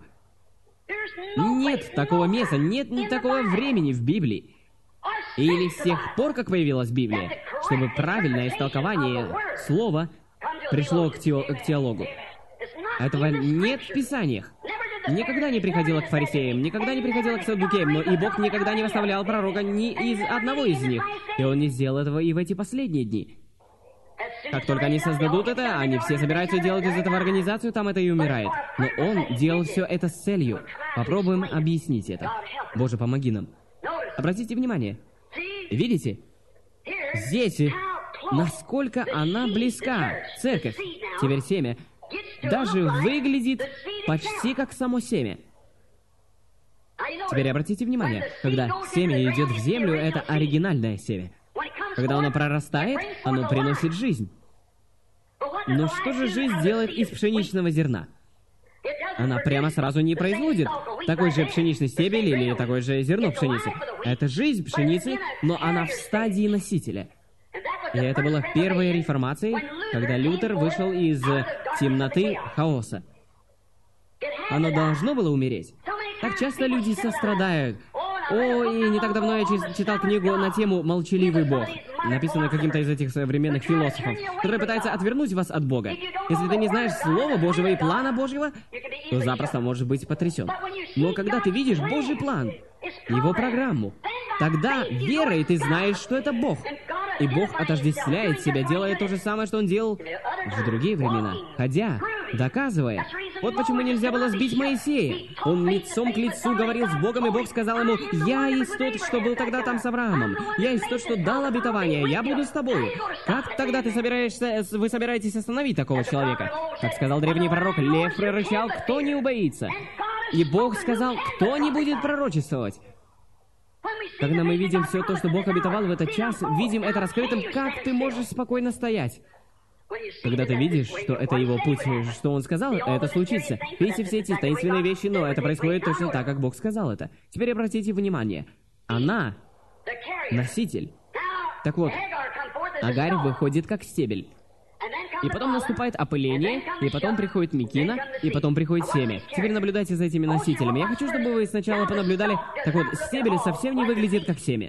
Нет такого места, нет ни такого времени в Библии. Или с тех пор, как появилась Библия, чтобы правильное истолкование слова пришло к, тео к теологу. Этого нет в Писаниях. Никогда не приходило к фарисеям, никогда не приходило к саддукеям, но и Бог никогда не выставлял пророка ни из одного из них. И Он не сделал этого и в эти последние дни. Как только они создадут это, они все собираются делать из этого организацию, там это и умирает. Но Он делал все это с целью. Попробуем объяснить это. Боже, помоги нам. Обратите внимание. Видите? Здесь, насколько она близка, церковь, теперь семя, даже выглядит почти как само семя. Теперь обратите внимание, когда семя идет в землю, это оригинальное семя. Когда оно прорастает, оно приносит жизнь. Но что же жизнь делает из пшеничного зерна? Она прямо сразу не производит такой же пшеничный стебель или такое же зерно пшеницы. Это жизнь пшеницы, но она в стадии носителя. И это было первой реформацией, когда Лютер вышел из темноты хаоса. Оно должно было умереть. Так часто люди сострадают. О, и не так давно я читал книгу на тему «Молчаливый Бог», написанную каким-то из этих современных философов, который пытается отвернуть вас от Бога. Если ты не знаешь Слова Божьего и плана Божьего, то запросто можешь быть потрясен. Но когда ты видишь Божий план, Его программу, тогда верой ты знаешь, что это Бог. И Бог отождествляет себя, делая то же самое, что Он делал в другие времена, ходя, доказывая. Вот почему нельзя было сбить Моисея. Он лицом к лицу говорил с Богом, и Бог сказал ему: «Я есть тот, что был тогда там с Авраамом. Я есть тот, что дал обетование. Я буду с тобой». Как тогда ты собираешься, вы собираетесь остановить такого человека? Как сказал древний пророк, лев прорычал: «Кто не убоится?» И Бог сказал: «Кто не будет пророчествовать?» Когда мы видим все то, что Бог обетовал в этот час, видим это раскрытым, как ты можешь спокойно стоять? Когда ты видишь, что это Его путь, что Он сказал, это случится. Видите все эти таинственные вещи, но это происходит точно так, как Бог сказал это. Теперь обратите внимание. Она — носитель. Так вот, Агарь выходит как стебель. И потом наступает опыление, и потом приходит мекина, и потом приходит семя. Теперь наблюдайте за этими носителями. Я хочу, чтобы вы сначала понаблюдали. Так вот, стебель совсем не выглядит как семя.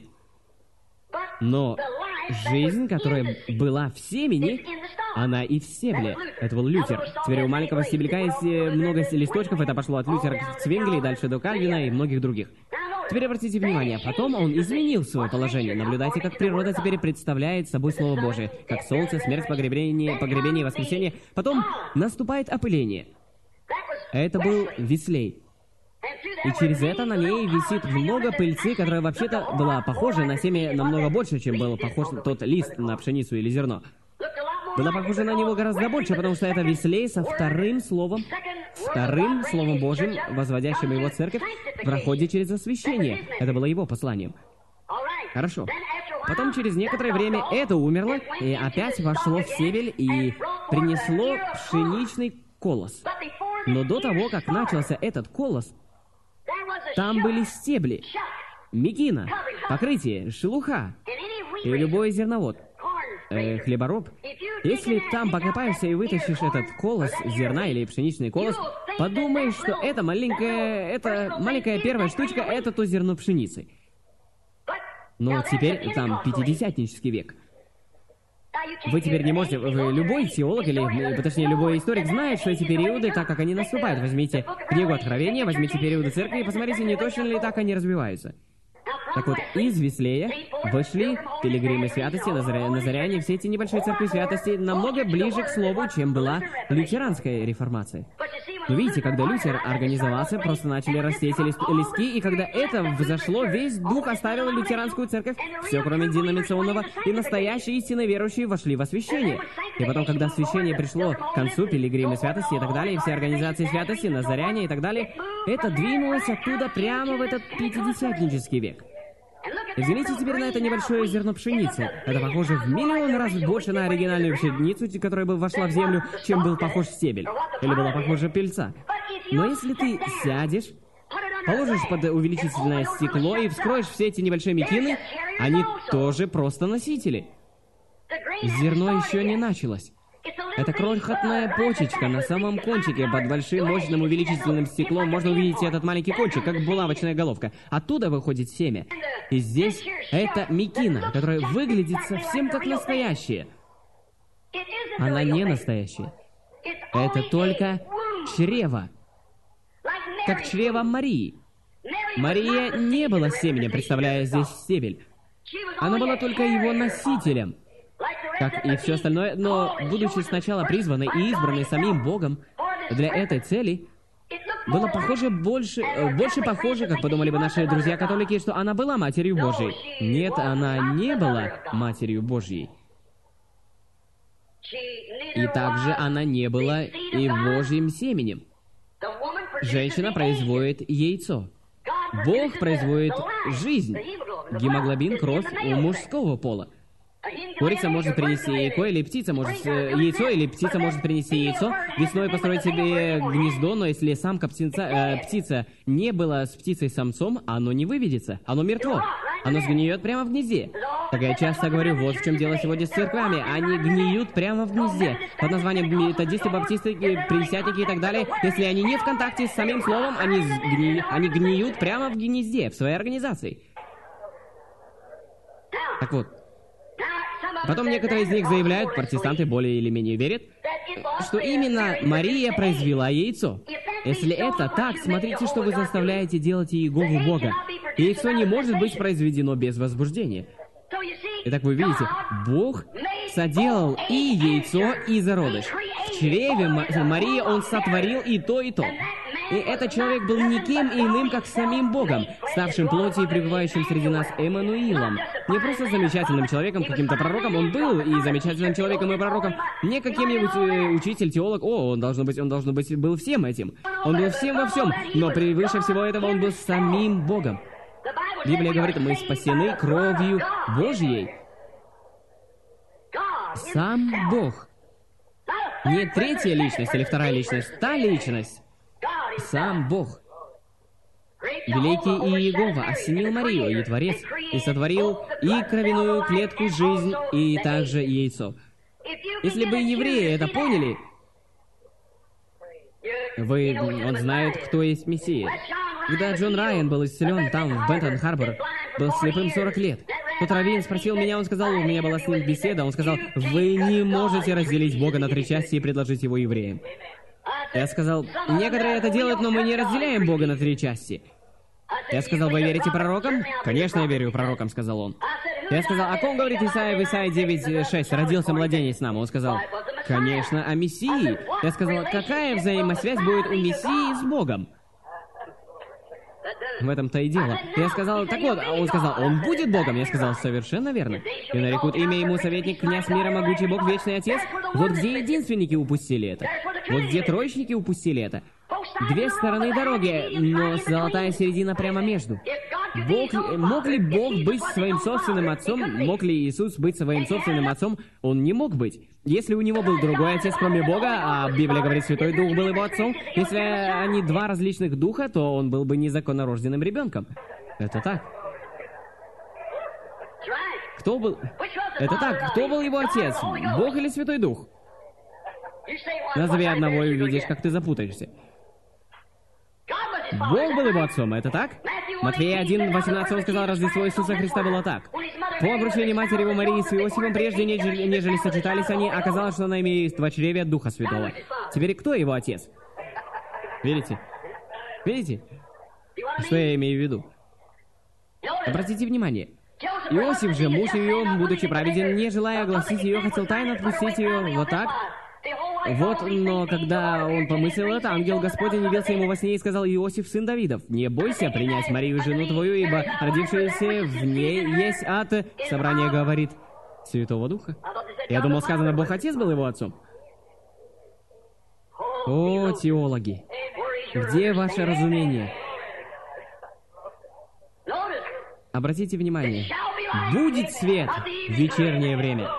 Но жизнь, которая была в семени, она и в стебле. Это был Лютер. Теперь у маленького стебелька есть много листочков. Это пошло от Лютера к Цвингли, дальше до Кальвина и многих других. Теперь обратите внимание, потом он изменил свое положение. Наблюдайте, как природа теперь представляет собой Слово Божие. Как солнце, смерть, погребение, погребение и воскресение. Потом наступает опыление. Это был Веслей. И через это на ней висит много пыльцы, которая вообще-то была похожа на семя намного больше, чем был похож тот лист на пшеницу или зерно. Была похожа на него гораздо больше, потому что это Веслей со вторым словом, вторым словом Божьим, возводящим его церковь, проходит через освящение. Это было его посланием. Хорошо. Потом через некоторое время это умерло, и опять вошло в стебель и принесло пшеничный колос. Но до того, как начался этот колос, там были стебли, мекина, покрытие, шелуха и любой зерновод, э, хлебороб. Если там покопаешься и вытащишь этот колос зерна или пшеничный колос, подумаешь, что это маленькая, это маленькая первая штучка, это то зерно пшеницы. Но теперь там пятидесятнический век. Вы теперь не можете, вы, любой теолог или, точнее, любой историк знает, что эти периоды, так как они наступают. Возьмите книгу Откровения, возьмите периоды церкви и посмотрите, не точно ли так они развиваются. Так вот, из Веслея вышли пилигримы святости, назаря... назаряне, все эти небольшие церкви святости намного ближе к слову, чем была лютеранская реформация. Но видите, когда Лютер организовался, просто начали расти эти лист... листки, и когда это взошло, весь дух оставил лютеранскую церковь, все кроме деноминационного, и настоящие истинно верующие вошли в освящение. И потом, когда освящение пришло к концу, пилигримы святости и так далее, и все организации святости, назаряне и так далее, это двинулось оттуда прямо в этот пятидесятнический век. Взгляните теперь на это небольшое зерно пшеницы. Это похоже в миллион раз больше на оригинальную пшеницу, которая бы вошла в землю, чем был похож стебель. Или была похожа пыльца. Но если ты сядешь, положишь под увеличительное стекло и вскроешь все эти небольшие мекины, они тоже просто носители. Зерно еще не началось. Это крохотная почечка на самом кончике. Под большим мощным увеличительным стеклом можно увидеть этот маленький кончик, как булавочная головка. Оттуда выходит семя. И здесь это мекина, которая выглядит совсем как настоящая. Она не настоящая. Это только чрево. Как чрево Марии. Мария не была семенем, представляя здесь стебель. Она была только его носителем, как и все остальное, но, будучи сначала призванной и избранной самим Богом для этой цели, было похоже больше, больше похоже, как подумали бы наши друзья-католики, что она была Матерью Божьей. Нет, она не была Матерью Божьей. И также она не была и Божьим семенем. Женщина производит яйцо. Бог производит жизнь, гемоглобин, кровь у мужского пола. Курица может принести яйцо, или птица может э, яйцо, или птица может принести яйцо, весной построить себе гнездо, но если самка птица, э, птица не была с птицей-самцом, оно не выведется, оно мертво, оно сгниет прямо в гнезде. Так я часто говорю, вот в чем дело сегодня с церквями, они гниют прямо в гнезде, под названием методисты, баптисты, пресвятники и так далее. Если они не в контакте с самим словом, они, сгни... они гниют прямо в гнезде, в своей организации. Так вот, потом некоторые из них заявляют, протестанты более или менее верят, что именно Мария произвела яйцо. Если это так, смотрите, что вы заставляете делать Иегову Бога. Яйцо не может быть произведено без возбуждения. Итак, вы видите, Бог соделал и яйцо, и зародыш. В чреве Марии Он сотворил и то, и то. И этот человек был никем иным, как самим Богом, ставшим плотью и пребывающим среди нас Эммануилом. Не просто замечательным человеком, каким-то пророком, он был и замечательным человеком, и пророком. Не каким-нибудь э, учитель, теолог, о, он должно быть, он должно быть, был всем этим. Он был всем во всем, но превыше всего этого он был самим Богом. Библия говорит, мы спасены кровью Божьей. Сам Бог. Не третья личность или вторая личность, та личность. Сам Бог. Великий Иегова осенил Марию, и Творец, и сотворил и кровяную клетку жизнь, и также яйцо. Если бы евреи это поняли, вы, он знает, кто есть Мессия. Когда Джон Райан был исцелен там, в Бентон-Харбор, был слепым сорок лет. Тот раввин спросил меня, он сказал, у меня была с ним беседа, он сказал, вы не можете разделить Бога на три части и предложить его евреям. Я сказал, некоторые это делают, но мы не разделяем Бога на три части. Я сказал, вы верите пророкам? Конечно, я верю пророкам, сказал он. Я сказал, о ком говорит Исаия в Исаии девять шесть? Родился младенец нам. Он сказал, конечно, о Мессии. Я сказал, какая взаимосвязь будет у Мессии с Богом? В этом-то и дело. Я сказал, так вот, а он сказал, он будет Богом. Я сказал, совершенно верно. И нарекут имя ему советник, князь мира, могучий Бог, вечный Отец. Вот где единственники упустили это. Вот где троечники упустили это. Две стороны дороги, но золотая середина прямо между. Бог, мог ли Бог быть своим собственным отцом? Мог ли Иисус быть своим собственным отцом? Он не мог быть. Если у него был другой отец, кроме Бога, а Библия говорит, Святой Дух был его отцом, если они два различных духа, то он был бы незаконнорожденным ребенком. Это так. Кто был... Это так. Кто был его отец? Бог или Святой Дух? Назови одного и увидишь, как ты запутаешься. Бог был его отцом, это так? Матфея один, восемнадцать, он сказал, Рождество Иисуса Христа было так. По обручению матери его Марии с Иосифом, прежде нежели, нежели сочетались они, оказалось, что она имеет в чреве от Духа Святого. Теперь кто его отец? Видите? Видите? Что я имею в виду? Обратите внимание. Иосиф же, муж ее, будучи праведен, не желая огласить ее, хотел тайно отпустить ее, вот так. Вот, но когда он помыслил это, ангел Господень явился ему во сне и сказал: Иосиф, сын Давидов, не бойся принять Марию, жену твою, ибо родившаяся в ней есть от... Собрание говорит Святого Духа. Я думал, сказано, Бог Отец был его отцом. О, теологи, где ваше разумение? Обратите внимание. Будет свет в вечернее время.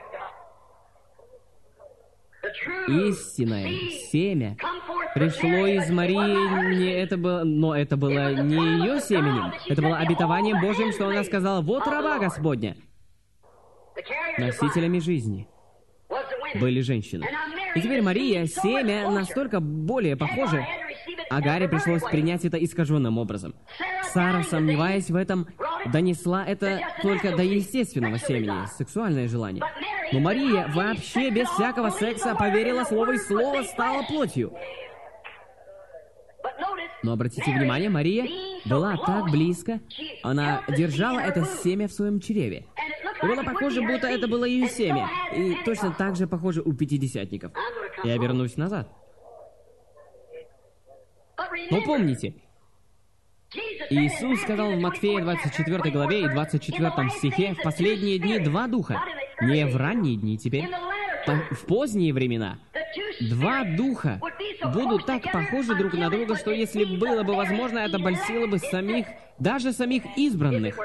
Истинное семя пришло из Марии, не это было, но это было не ее семенем, это было обетованием Божьим, что она сказала: вот раба Господня. Носителями жизни были женщины. И теперь Мария, семя, настолько более похоже, Агаре пришлось принять это искаженным образом. Сара, сомневаясь в этом, донесла это только до естественного семени, сексуальное желание. Но Мария вообще без всякого секса поверила слову, и слово стало плотью. Но обратите внимание, Мария была так близко, она держала это семя в своем чреве. И было похоже, будто это было ее семя. И точно так же похоже у пятидесятников. Я вернусь назад. Но помните, Иисус сказал в Матфея двадцать четвёртой главе и двадцать четвёртом стихе: в последние дни два духа, не в ранние дни теперь, в поздние времена, два духа будут так похожи друг на друга, что если было бы возможно, это обольстило бы самих, даже самих избранных.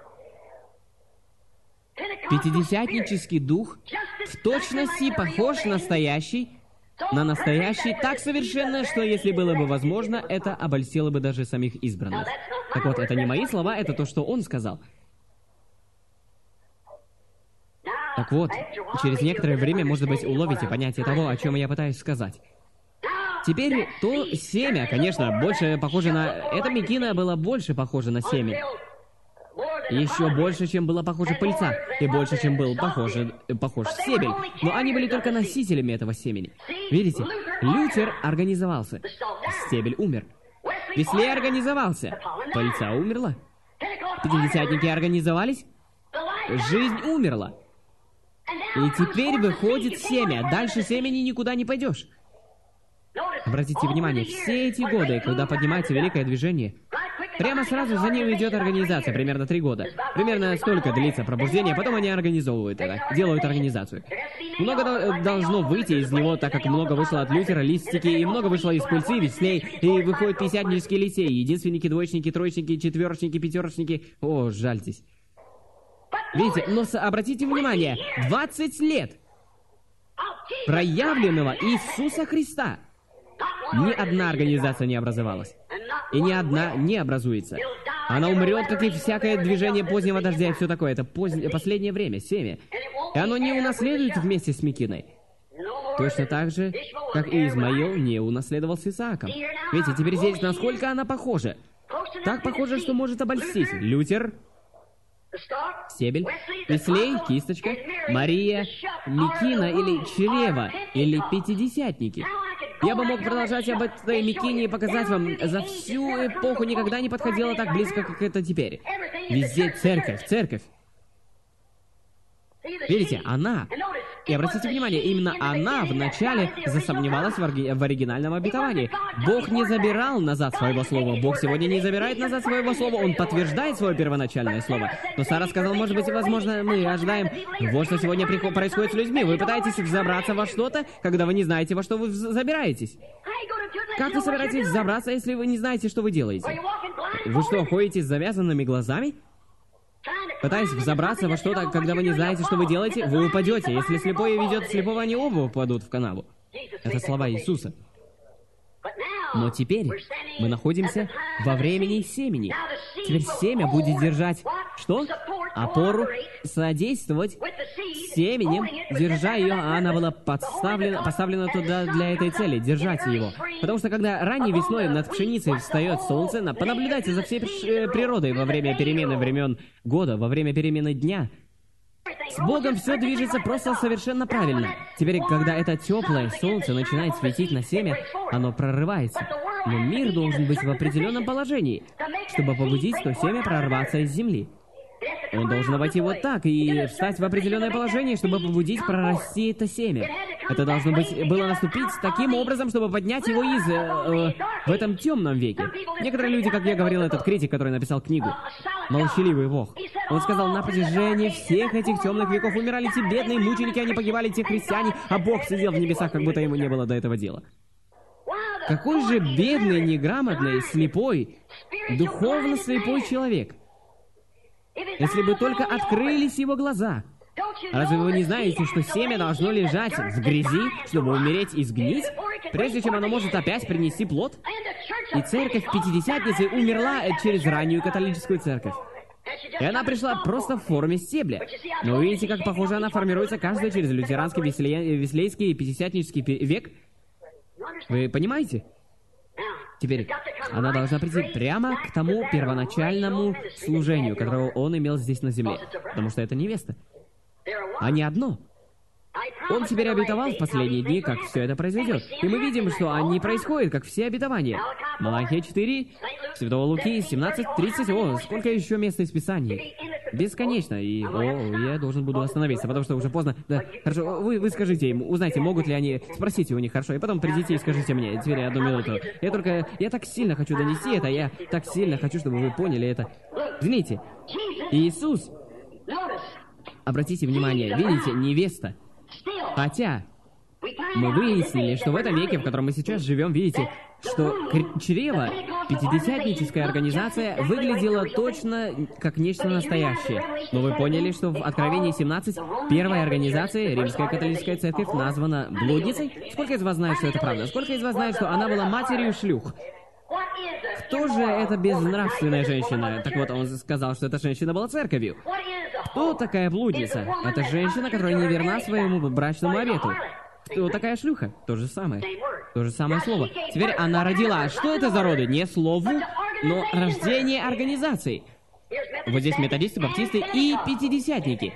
Пятидесятнический дух в точности похож настоящий, на настоящий так совершенно, что если было бы возможно, это обольстило бы даже самих избранных. Так вот, это не мои слова, это то, что он сказал. Так вот, через некоторое время, может быть, уловите понятие того, о чем я пытаюсь сказать. Теперь то семя, конечно, больше похоже на... Эта мекина была больше похожа на семя. Еще больше, чем была похожа пыльца, и больше, чем был похоже, похож стебель. Но они были только носителями этого семени. Видите, Лютер организовался, стебель умер. Веслей организовался, пыльца умерла. Пятидесятники организовались, жизнь умерла. И теперь выходит семя, дальше семени никуда не пойдешь. Обратите внимание, все эти годы, когда поднимается великое движение, прямо сразу за ним идет организация, примерно три года. Примерно столько длится пробуждение, потом они организовывают это, делают организацию. Много должно выйти из него, так как много вышло от Лютера, листики, и много вышло из пыльцы, веслей, и выходят пятидесятнические лисеи, единственники, двоечники, троечники, четверочники, пятерочники. О, жальтесь. Видите, но обратите внимание, двадцать лет проявленного Иисуса Христа. Ни одна организация не образовалась. И ни одна не образуется. Она умрет, как и всякое движение позднего дождя и все такое. Это позднее, последнее время, семя. И оно не унаследует вместе с Мекиной. Точно так же, как и Измаил не унаследовал с Исааком. Видите, теперь здесь насколько она похожа. Так похоже, что может обольстить. Лютер, стебель, Веслей, кисточка, Мария, Мекина или чрево, или пятидесятники. Я бы мог продолжать об этой Мекине и показать вам, за всю эпоху никогда не подходила так близко, как это теперь. Везде церковь, церковь. Видите, она, И обратите внимание, именно она вначале засомневалась в, орги... в оригинальном обетовании. Бог не забирал назад своего слова. Бог сегодня не забирает назад своего слова. Он подтверждает свое первоначальное слово. Но Сара сказала, может быть, возможно, мы ожидаем... Вот что сегодня приход... происходит с людьми. Вы пытаетесь взобраться во что-то, когда вы не знаете, во что вы забираетесь. Как вы собираетесь взобраться, если вы не знаете, что вы делаете? Вы что, ходите с завязанными глазами? Пытаясь взобраться во что-то, когда вы не знаете, что вы делаете, вы упадете. Если слепой ведет слепого, они оба упадут в канаву. Это слова Иисуса. Но теперь мы находимся во времени семени. Теперь семя будет держать что? Опору, содействовать семенем, держа ее, а она была подставлена, поставлена туда для этой цели, держать его. Потому что когда ранней весной над пшеницей встает солнце, понаблюдайте за всей природой во время перемены времен года, во время перемены дня. С Богом все движется просто совершенно правильно. Теперь, когда это теплое солнце начинает светить на семя, оно прорывается. Но мир должен быть в определенном положении, чтобы побудить то семя прорваться из земли. Он должен войти вот так и встать в определенное положение, чтобы побудить прорасти это семя. Это должно быть, было наступить таким образом, чтобы поднять его из... Э, э, в этом темном веке. Некоторые люди, как я говорил, этот критик, который написал книгу, молчаливый Бог, он сказал, на протяжении всех этих темных веков умирали те бедные мученики, они погибали, те христиане, а Бог сидел в небесах, как будто ему не было до этого дела. Какой же бедный, неграмотный, слепой, духовно слепой человек. Если бы только открылись его глаза. Разве вы не знаете, что семя должно лежать в грязи, чтобы умереть и сгнить, прежде чем оно может опять принести плод? И церковь Пятидесятницы умерла через раннюю католическую церковь. И она пришла просто в форме стебля. Но вы видите, как похоже она формируется каждый через лютеранский, весле... веслейский и пятидесятнический век? Вы понимаете? Теперь, она должна прийти прямо к тому первоначальному служению, которого он имел здесь на земле. Потому что это невеста. А не одно. Он теперь обетовал в последние дни, как все это произойдет. И мы видим, что они происходят, как все обетования. Малахия четыре, Святого Луки семнадцать тридцать. О, сколько еще мест из Писаний. Бесконечно. И, о, я должен буду остановиться, потому что уже поздно. Да, хорошо, вы, вы скажите им, узнайте, могут ли они... Спросите у них, хорошо, и потом придите и скажите мне. Теперь одну минуту. Я только... Я так сильно хочу донести это, я так сильно хочу, чтобы вы поняли это. Взгляните. Иисус... Обратите внимание, видите, невеста. Хотя мы выяснили, что в этом веке, в котором мы сейчас живем, видите, что чрево, пятидесятническая организация, выглядела точно как нечто настоящее. Но вы поняли, что в Откровении семнадцать первая организация, Римская католическая церковь, названа блудницей? Сколько из вас знает, что это правда? Сколько из вас знает, что она была матерью шлюх? Кто же эта безнравственная женщина? Так вот, он сказал, что эта женщина была церковью. Кто такая блудница? Это женщина, которая не верна своему брачному обету. Кто такая шлюха? То же самое. То же самое слово. Теперь она родила. Что это за роды? Не слову, но рождение организации. Вот здесь методисты, баптисты и пятидесятники.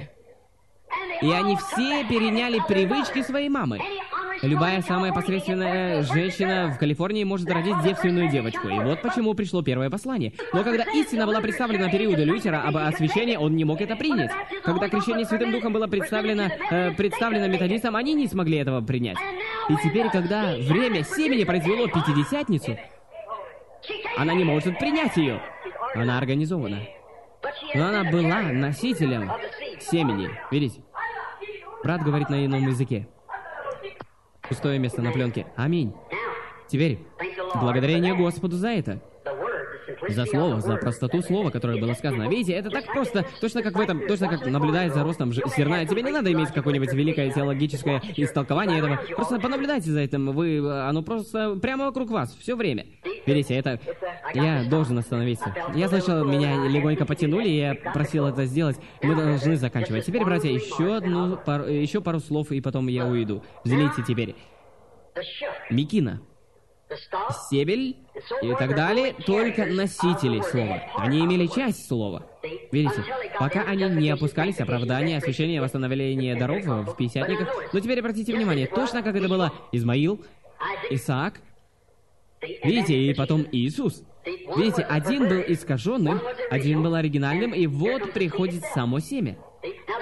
И они все переняли привычки своей мамы. Любая самая посредственная женщина в Калифорнии может родить девственную девочку. И вот почему пришло первое послание. Но когда истина была представлена периоду Лютера об освящении, он не мог это принять. Когда крещение Святым Духом было представлено, э, представлено методистам, они не смогли этого принять. И теперь, когда время семени произвело Пятидесятницу, она не может принять ее. Она организована. Но она была носителем семени. Видите? Брат говорит на ином языке. Пустое место на пленке. Аминь. Теперь, благодарение Господу за это. За слово, за простоту слова, которое было сказано. Видите, это так просто, точно как в этом, точно как наблюдая за ростом зерна. Тебе не надо иметь какое-нибудь великое теологическое истолкование этого. Просто понаблюдайте за этим. Вы, оно просто прямо вокруг вас, все время. Видите, это... Я должен остановиться. Я слышал, меня легонько потянули, и я просил это сделать. Мы должны заканчивать. Теперь, братья, еще одну, пару, еще пару слов, и потом я уйду. Взгляните теперь. Микина. Стебель и так далее, только носители слова. Они имели часть слова. Видите, пока они не опускались, оправдание, освящение, восстановление даров в пятидесятниках. Но теперь обратите внимание, точно как это было Измаил, Исаак, видите, и потом Иисус. Видите, один был искаженным, один был оригинальным, и вот приходит само семя.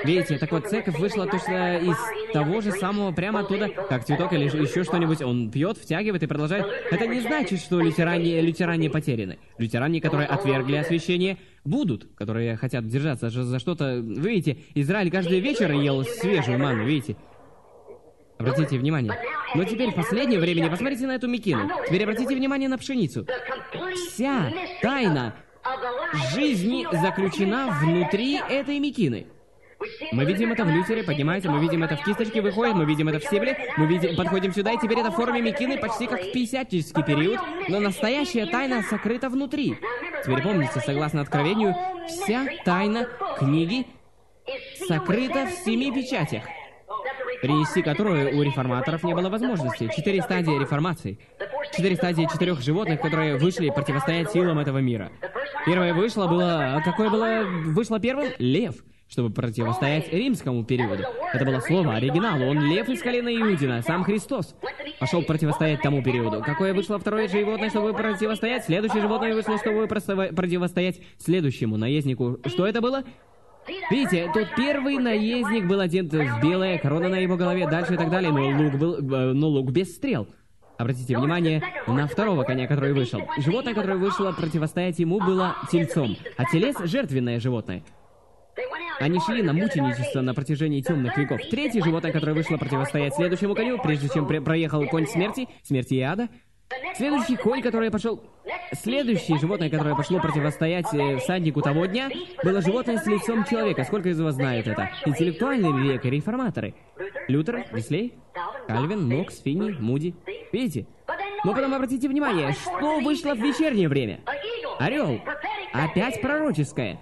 Видите, так вот, церковь вышла точно из того же самого, прямо оттуда, как цветок или еще что-нибудь. Он пьет, втягивает и продолжает. Это не значит, что лютеране, лютеране потеряны. Лютеране, которые отвергли освящение, будут, которые хотят держаться за, за что-то. Вы видите, Израиль каждый вечер ел свежую ману, видите? Обратите внимание. Но теперь в последнее время, посмотрите на эту мекину. Теперь обратите внимание на пшеницу. Вся тайна жизни заключена внутри этой мекины. Мы видим это в лютере, поднимается, мы видим это в кисточке, выходит, мы видим это в стебле, мы видим, подходим сюда, и теперь это в форме мекины, почти как в пятидесятнический период, но настоящая тайна сокрыта внутри. Теперь помните, согласно Откровению, вся тайна книги сокрыта в семи печатях, перенести которую у реформаторов не было возможности. Четыре стадии реформации. Четыре стадии четырех животных, которые вышли противостоять силам этого мира. Первое вышло было... Какое было... Вышло первым? Лев, чтобы противостоять римскому периоду. Это было слово, оригинал. Он лев из колена Иудина, сам Христос. Пошел противостоять тому периоду. Какое вышло второе животное, чтобы противостоять? Следующее животное вышло, чтобы противостоять следующему наезднику. Что это было? Видите, тут первый наездник был одет в белое, корона на его голове, дальше и так далее, но лук был, э, но лук без стрел. Обратите внимание на второго коня, который вышел. Животное, которое вышло противостоять ему, было тельцом, а телец — жертвенное животное. Они шли на мученичество на протяжении темных веков. Третье животное, которое вышло противостоять следующему коню, прежде чем проехал конь смерти, смерти и ада. Следующий конь, который пошел... Следующее животное, которое пошло противостоять э, всаднику того дня, было животное с лицом человека. Сколько из вас знают это? Интеллектуальный век и реформаторы. Лютер, Веслей, Кальвин, Нокс, Финни, Муди. Видите? Но потом обратите внимание, что вышло в вечернее время. Орел. Опять пророческое.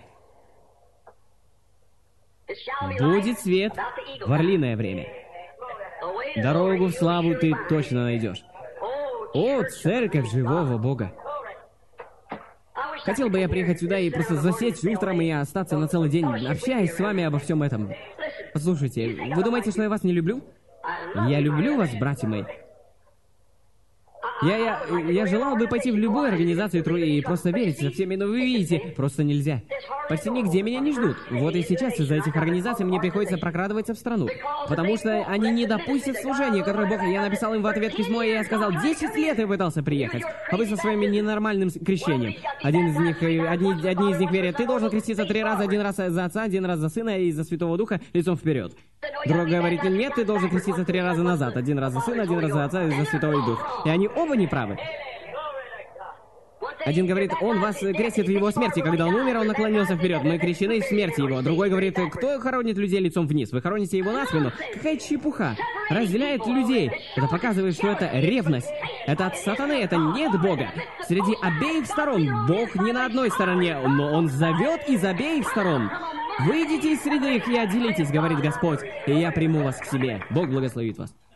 Будет свет в орлиное время. Дорогу в славу ты точно найдешь. О, церковь живого Бога! Хотел бы я приехать сюда и просто засесть утром и остаться на целый день, общаясь с вами обо всем этом. Послушайте, вы думаете, что я вас не люблю? Я люблю вас, братья мои. Я, я, я желал бы пойти в любую организацию и просто верить со всеми, но вы видите, просто нельзя. Почти нигде меня не ждут. Вот и сейчас из-за этих организаций мне приходится прокрадываться в страну. Потому что они не допустят служения, которое Бог... Я написал им в ответ письмо, и я сказал, десять лет я пытался приехать, а вы со своими ненормальным крещением. Один из них, одни, одни из них верят, ты должен креститься три раза, один раз за отца, один раз за сына и за Святого Духа, лицом вперед. Другой говорит, нет, ты должен креститься три раза назад, один раз за сына, один раз за отца и за Святой Дух. И они оба не правы. Один говорит, он вас крестит в его смерти. Когда он умер, он наклонился вперед. Мы крещены в смерти его. Другой говорит, кто хоронит людей лицом вниз? Вы хороните его на спину? Какая чепуха. Разделяет людей. Это показывает, что это ревность. Это от сатаны, это не от Бога. Среди обеих сторон. Бог не на одной стороне, но он зовет из обеих сторон. Выйдите из среды их и отделитесь, говорит Господь, и я приму вас к себе. Бог благословит вас.